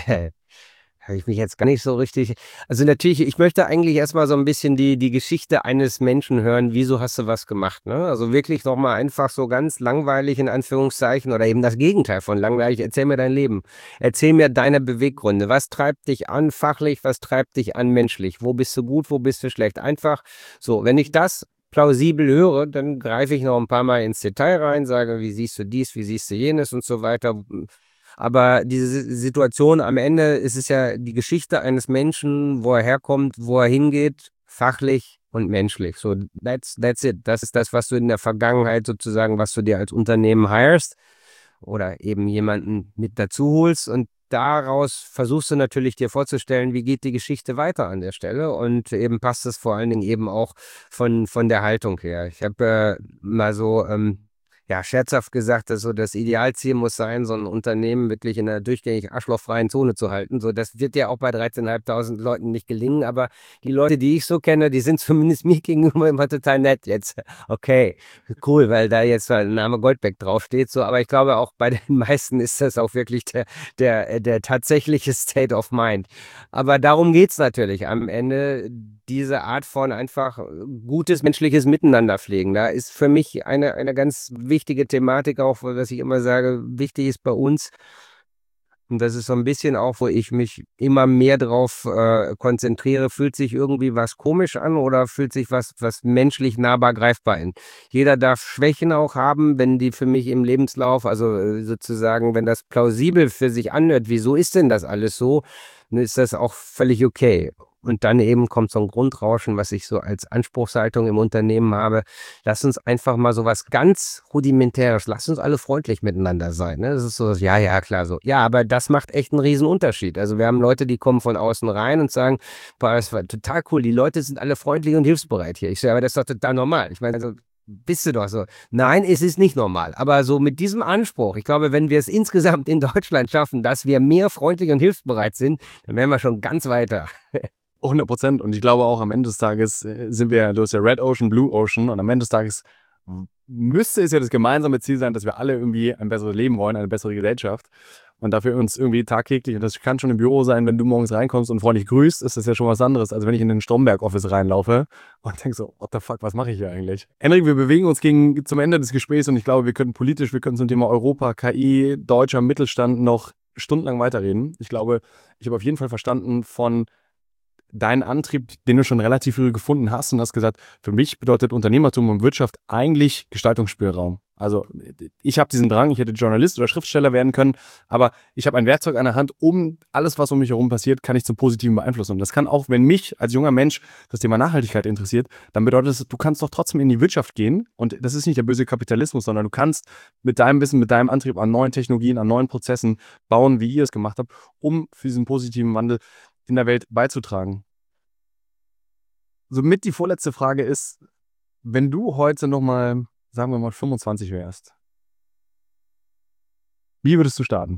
Habe ich mich jetzt gar nicht so richtig. Also natürlich, ich möchte eigentlich erstmal so ein bisschen die, die Geschichte eines Menschen hören. Wieso hast du was gemacht? Ne? Also wirklich nochmal einfach so ganz langweilig in Anführungszeichen, oder eben das Gegenteil von langweilig. Erzähl mir dein Leben. Erzähl mir deine Beweggründe. Was treibt dich an fachlich? Was treibt dich an menschlich? Wo bist du gut? Wo bist du schlecht? Einfach so. Wenn ich das plausibel höre, dann greife ich noch ein paar Mal ins Detail rein, sage, wie siehst du dies, wie siehst du jenes und so weiter. Aber diese Situation am Ende ist es ja die Geschichte eines Menschen, wo er herkommt, wo er hingeht, fachlich und menschlich. So, that's, that's it. Das ist das, was du in der Vergangenheit sozusagen, was du dir als Unternehmen hirest oder eben jemanden mit dazu holst, und daraus versuchst du natürlich dir vorzustellen, wie geht die Geschichte weiter an der Stelle, und eben passt es vor allen Dingen eben auch von, von der Haltung her. Ich habe äh, mal so ähm, ja, scherzhaft gesagt, dass so das Idealziel muss sein, so ein Unternehmen wirklich in einer durchgängig arschlochfreien Zone zu halten. So, das wird ja auch bei dreizehntausendfünfhundert Leuten nicht gelingen, aber die Leute, die ich so kenne, die sind zumindest mir gegenüber immer total nett jetzt. Okay, cool, weil da jetzt der Name Goldbeck draufsteht, so, aber ich glaube, auch bei den meisten ist das auch wirklich der, der, der tatsächliche State of Mind. Aber darum geht es natürlich am Ende, diese Art von einfach gutes menschliches Miteinander pflegen. Da ist für mich eine, eine ganz wichtige Thematik auch, was ich immer sage, wichtig ist bei uns. Und das ist so ein bisschen auch, wo ich mich immer mehr drauf äh, konzentriere, fühlt sich irgendwie was komisch an oder fühlt sich was, was menschlich nahbar greifbar an. Jeder darf Schwächen auch haben, wenn die für mich im Lebenslauf, also äh, sozusagen, wenn das plausibel für sich anhört, wieso ist denn das alles so, dann ist das auch völlig okay. Und dann eben kommt so ein Grundrauschen, was ich so als Anspruchshaltung im Unternehmen habe. Lass uns einfach mal so was ganz Rudimentäres, lass uns alle freundlich miteinander sein. Ne? Das ist so, ja, ja, klar so. Ja, aber das macht echt einen riesen Unterschied. Also wir haben Leute, die kommen von außen rein und sagen, boah, das war total cool, die Leute sind alle freundlich und hilfsbereit hier. Ich sage, aber das ist doch total normal. Ich meine, also bist du doch so. Nein, es ist nicht normal. Aber so mit diesem Anspruch, ich glaube, wenn wir es insgesamt in Deutschland schaffen, dass wir mehr freundlich und hilfsbereit sind, dann wären wir schon ganz weiter. hundert Prozent. Und ich glaube auch, am Ende des Tages sind wir, du hast ja Red Ocean, Blue Ocean, und am Ende des Tages müsste es ja das gemeinsame Ziel sein, dass wir alle irgendwie ein besseres Leben wollen, eine bessere Gesellschaft. Und dafür uns irgendwie tagtäglich, und das kann schon im Büro sein, wenn du morgens reinkommst und freundlich grüßt, ist das ja schon was anderes, als wenn ich in den Stromberg-Office reinlaufe und denke so, what the fuck, was mache ich hier eigentlich? Henrik, wir bewegen uns gegen, zum Ende des Gesprächs, und ich glaube, wir können politisch, wir können zum Thema Europa, K I, deutscher Mittelstand noch stundenlang weiterreden. Ich glaube, ich habe auf jeden Fall verstanden von deinen Antrieb, den du schon relativ früh gefunden hast und hast gesagt, für mich bedeutet Unternehmertum und Wirtschaft eigentlich Gestaltungsspielraum. Also ich habe diesen Drang, ich hätte Journalist oder Schriftsteller werden können, aber ich habe ein Werkzeug an der Hand, um alles, was um mich herum passiert, kann ich zum Positiven beeinflussen. Und das kann auch, wenn mich als junger Mensch das Thema Nachhaltigkeit interessiert, dann bedeutet es, du kannst doch trotzdem in die Wirtschaft gehen und das ist nicht der böse Kapitalismus, sondern du kannst mit deinem Wissen, mit deinem Antrieb an neuen Technologien, an neuen Prozessen bauen, wie ihr es gemacht habt, um für diesen positiven Wandel in der Welt beizutragen. Somit die vorletzte Frage ist, wenn du heute nochmal, sagen wir mal, fünfundzwanzig wärst, wie würdest du starten?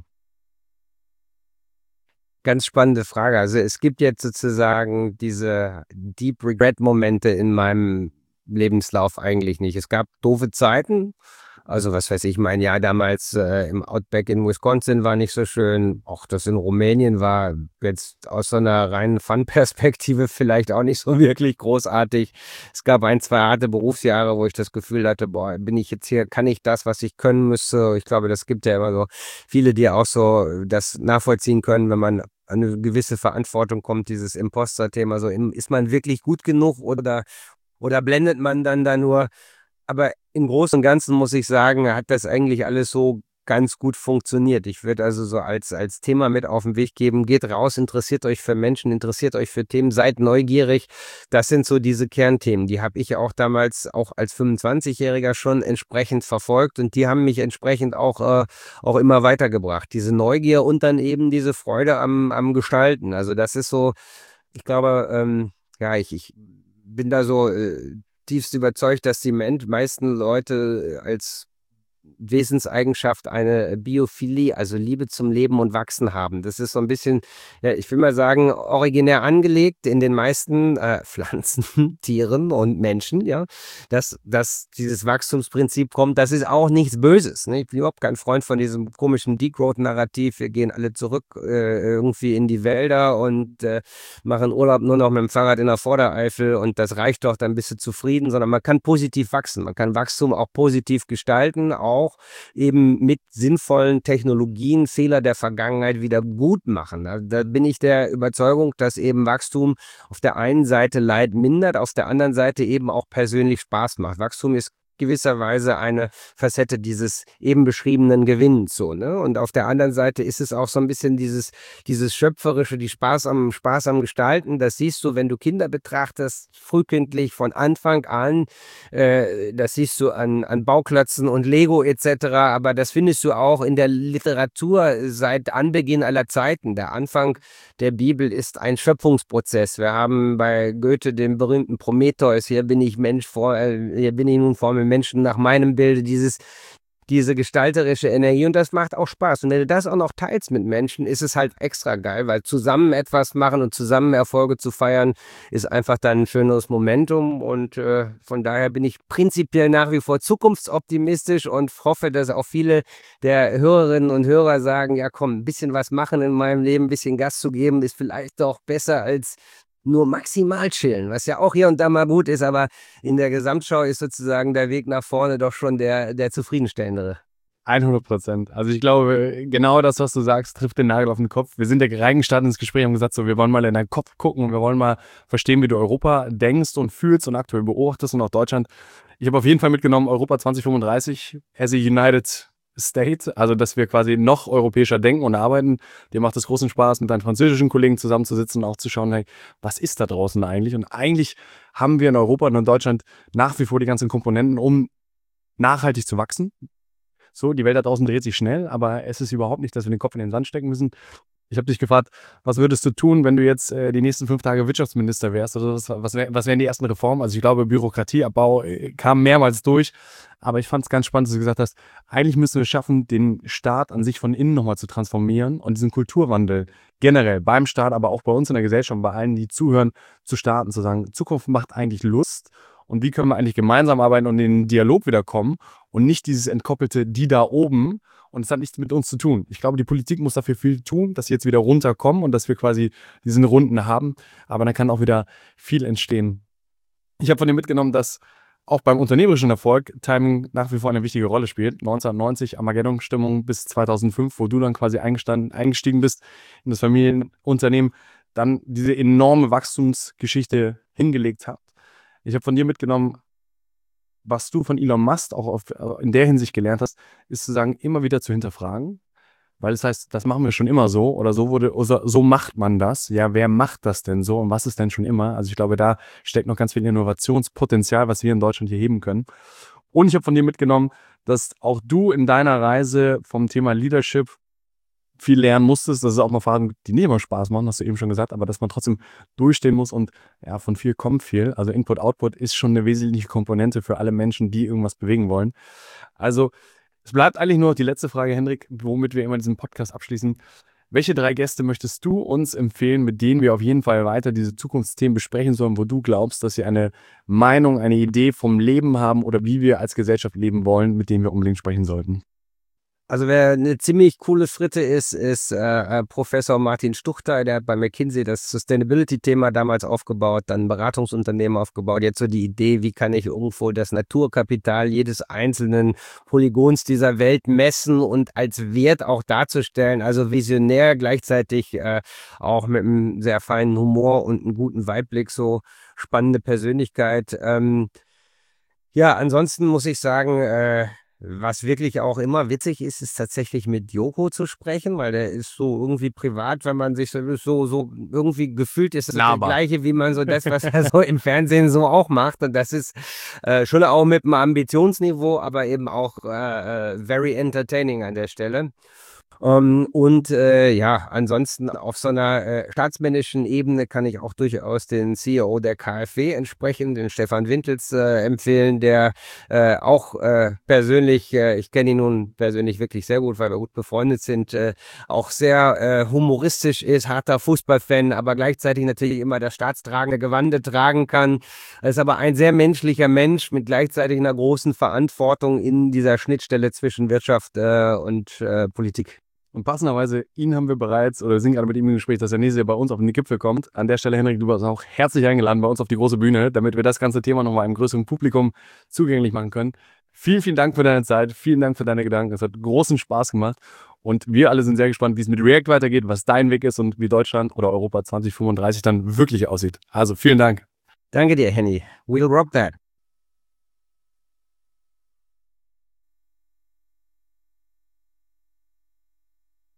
Ganz spannende Frage. Also es gibt jetzt sozusagen diese Deep Regret-Momente in meinem Lebenslauf eigentlich nicht. Es gab doofe Zeiten. Also was weiß ich, mein Jahr damals äh, im Outback in Wisconsin war nicht so schön. Auch das in Rumänien war jetzt aus so einer reinen Fun-Perspektive vielleicht auch nicht so wirklich großartig. Es gab ein, zwei harte Berufsjahre, wo ich das Gefühl hatte, boah, bin ich jetzt hier, kann ich das, was ich können müsste? Ich glaube, das gibt ja immer so viele, die auch so das nachvollziehen können, wenn man an eine gewisse Verantwortung kommt, dieses Imposter-Thema. So, ist man wirklich gut genug oder, oder blendet man dann da nur? Aber im Großen und Ganzen muss ich sagen, hat das eigentlich alles so ganz gut funktioniert. Ich würde also so als, als Thema mit auf den Weg geben, geht raus, interessiert euch für Menschen, interessiert euch für Themen, seid neugierig. Das sind so diese Kernthemen. Die habe ich auch damals auch als fünfundzwanzigjähriger schon entsprechend verfolgt und die haben mich entsprechend auch, äh, auch immer weitergebracht. Diese Neugier und dann eben diese Freude am, am Gestalten. Also das ist so, ich glaube, ähm, ja, ich, ich bin da so äh, tiefst überzeugt, dass die meisten Leute als Wesenseigenschaft eine Biophilie, also Liebe zum Leben und Wachsen haben. Das ist so ein bisschen, ja, ich will mal sagen, originär angelegt in den meisten äh, Pflanzen, Tieren und Menschen, ja, dass, dass dieses Wachstumsprinzip kommt. Das ist auch nichts Böses. Ne? Ich bin überhaupt kein Freund von diesem komischen Degrowth-Narrativ. Wir gehen alle zurück äh, irgendwie in die Wälder und äh, machen Urlaub nur noch mit dem Fahrrad in der Vordereifel und das reicht doch, dann bist du zufrieden, sondern man kann positiv wachsen. Man kann Wachstum auch positiv gestalten, auch auch eben mit sinnvollen Technologien Fehler der Vergangenheit wieder gut machen. Da, da bin ich der Überzeugung, dass eben Wachstum auf der einen Seite Leid mindert, auf der anderen Seite eben auch persönlich Spaß macht. Wachstum ist gewisserweise eine Facette dieses eben beschriebenen Gewinns, so, ne? Und auf der anderen Seite ist es auch so ein bisschen dieses, dieses Schöpferische, die Spaß am, Spaß am Gestalten. Das siehst du, wenn du Kinder betrachtest, frühkindlich von Anfang an. Äh, das siehst du an, an Bauklötzen und Lego et cetera. Aber das findest du auch in der Literatur seit Anbeginn aller Zeiten. Der Anfang der Bibel ist ein Schöpfungsprozess. Wir haben bei Goethe den berühmten Prometheus, hier bin ich Mensch vor, äh, hier bin ich nun vor mir Menschen nach meinem Bilde, dieses, diese gestalterische Energie und das macht auch Spaß. Und wenn du das auch noch teilst mit Menschen, ist es halt extra geil, weil zusammen etwas machen und zusammen Erfolge zu feiern, ist einfach dann ein schöneres Momentum und äh, von daher bin ich prinzipiell nach wie vor zukunftsoptimistisch und hoffe, dass auch viele der Hörerinnen und Hörer sagen, ja komm, ein bisschen was machen in meinem Leben, ein bisschen Gas zu geben, ist vielleicht doch besser als nur maximal chillen, was ja auch hier und da mal gut ist, aber in der Gesamtschau ist sozusagen der Weg nach vorne doch schon der, der zufriedenstellendere. hundert Prozent. Also ich glaube, genau das, was du sagst, trifft den Nagel auf den Kopf. Wir sind ja reingestartet ins Gespräch und haben gesagt, so, wir wollen mal in deinen Kopf gucken und wir wollen mal verstehen, wie du Europa denkst und fühlst und aktuell beobachtest und auch Deutschland. Ich habe auf jeden Fall mitgenommen, Europa zwanzig fünfunddreißig as a United State, also dass wir quasi noch europäischer denken und arbeiten. Dir macht es großen Spaß, mit deinen französischen Kollegen zusammenzusitzen und auch zu schauen, hey, was ist da draußen eigentlich? Und eigentlich haben wir in Europa und in Deutschland nach wie vor die ganzen Komponenten, um nachhaltig zu wachsen. So, die Welt da draußen dreht sich schnell, aber es ist überhaupt nicht, dass wir den Kopf in den Sand stecken müssen. Ich habe dich gefragt, was würdest du tun, wenn du jetzt äh, die nächsten fünf Tage Wirtschaftsminister wärst? Oder was, was, wär, was wären die ersten Reformen? Also ich glaube, Bürokratieabbau äh, kam mehrmals durch. Aber ich fand es ganz spannend, dass du gesagt hast, eigentlich müssen wir es schaffen, den Staat an sich von innen nochmal zu transformieren und diesen Kulturwandel generell beim Staat, aber auch bei uns in der Gesellschaft, bei allen, die zuhören, zu starten, zu sagen, Zukunft macht eigentlich Lust. Und wie können wir eigentlich gemeinsam arbeiten und in den Dialog wieder kommen und nicht dieses entkoppelte, die da oben. Und es hat nichts mit uns zu tun. Ich glaube, die Politik muss dafür viel tun, dass sie jetzt wieder runterkommen und dass wir quasi diesen Runden haben. Aber dann kann auch wieder viel entstehen. Ich habe von dir mitgenommen, dass auch beim unternehmerischen Erfolg Timing nach wie vor eine wichtige Rolle spielt. neunzehnhundertneunzig, Armageddon-Stimmung bis zweitausendfünf, wo du dann quasi eingestiegen bist in das Familienunternehmen. dann diese enorme Wachstumsgeschichte hingelegt habt. Ich habe von dir mitgenommen, was du von Elon Musk auch auf, in der Hinsicht gelernt hast, ist zu sagen, immer wieder zu hinterfragen. Weil das heißt, das machen wir schon immer so oder so wurde, oder so macht man das. Ja, wer macht das denn so und was ist denn schon immer? Also ich glaube, da steckt noch ganz viel Innovationspotenzial, was wir in Deutschland hier heben können. Und ich habe von dir mitgenommen, dass auch du in deiner Reise vom Thema Leadership viel lernen musstest. Das ist auch mal Phasen, die nicht immer Spaß machen, hast du eben schon gesagt, aber dass man trotzdem durchstehen muss und ja, von viel kommt viel. Also Input, Output ist schon eine wesentliche Komponente für alle Menschen, die irgendwas bewegen wollen. Also es bleibt eigentlich nur noch die letzte Frage, Hendrik, womit wir immer diesen Podcast abschließen. Welche drei Gäste möchtest du uns empfehlen, mit denen wir auf jeden Fall weiter diese Zukunftsthemen besprechen sollen, wo du glaubst, dass sie eine Meinung, eine Idee vom Leben haben oder wie wir als Gesellschaft leben wollen, mit denen wir unbedingt sprechen sollten? Also wer eine ziemlich coole Schritte ist, ist äh, Professor Martin Stuchter, der hat bei McKinsey das Sustainability-Thema damals aufgebaut, dann ein Beratungsunternehmen aufgebaut. Jetzt so die Idee, wie kann ich irgendwo das Naturkapital jedes einzelnen Polygons dieser Welt messen und als Wert auch darzustellen. Also visionär, gleichzeitig äh, auch mit einem sehr feinen Humor und einem guten Weitblick, so spannende Persönlichkeit. Ähm, ja, ansonsten muss ich sagen, äh, was wirklich auch immer witzig ist, ist tatsächlich mit Joko zu sprechen, weil der ist so irgendwie privat, wenn man sich so, so, so irgendwie gefühlt ist, das das Gleiche, wie man so das, was er so im Fernsehen so auch macht. Und das ist äh, schon auch mit einem Ambitionsniveau, aber eben auch äh, äh, very entertaining an der Stelle. Ähm, und äh, ja, ansonsten auf so einer äh, staatsmännischen Ebene kann ich auch durchaus den C E O der K f W entsprechend, den Stefan Wintels, äh, empfehlen, der äh, auch äh, persönlich, äh, ich kenne ihn nun persönlich wirklich sehr gut, weil wir gut befreundet sind, äh, auch sehr äh, humoristisch ist, harter Fußballfan, aber gleichzeitig natürlich immer das staatstragende Gewande tragen kann. Er ist aber ein sehr menschlicher Mensch mit gleichzeitig einer großen Verantwortung in dieser Schnittstelle zwischen Wirtschaft äh, und äh, Politik. Und passenderweise, ihn haben wir bereits, oder sind gerade mit ihm im Gespräch, dass er nächstes Jahr bei uns auf den Gipfel kommt. An der Stelle, Hendrik, du bist auch herzlich eingeladen bei uns auf die große Bühne, damit wir das ganze Thema nochmal einem größeren Publikum zugänglich machen können. Vielen, vielen Dank für deine Zeit, vielen Dank für deine Gedanken. Es hat großen Spaß gemacht und wir alle sind sehr gespannt, wie es mit React weitergeht, was dein Weg ist und wie Deutschland oder Europa zwanzig fünfunddreißig dann wirklich aussieht. Also vielen Dank. Danke dir, Henny. We'll rock that.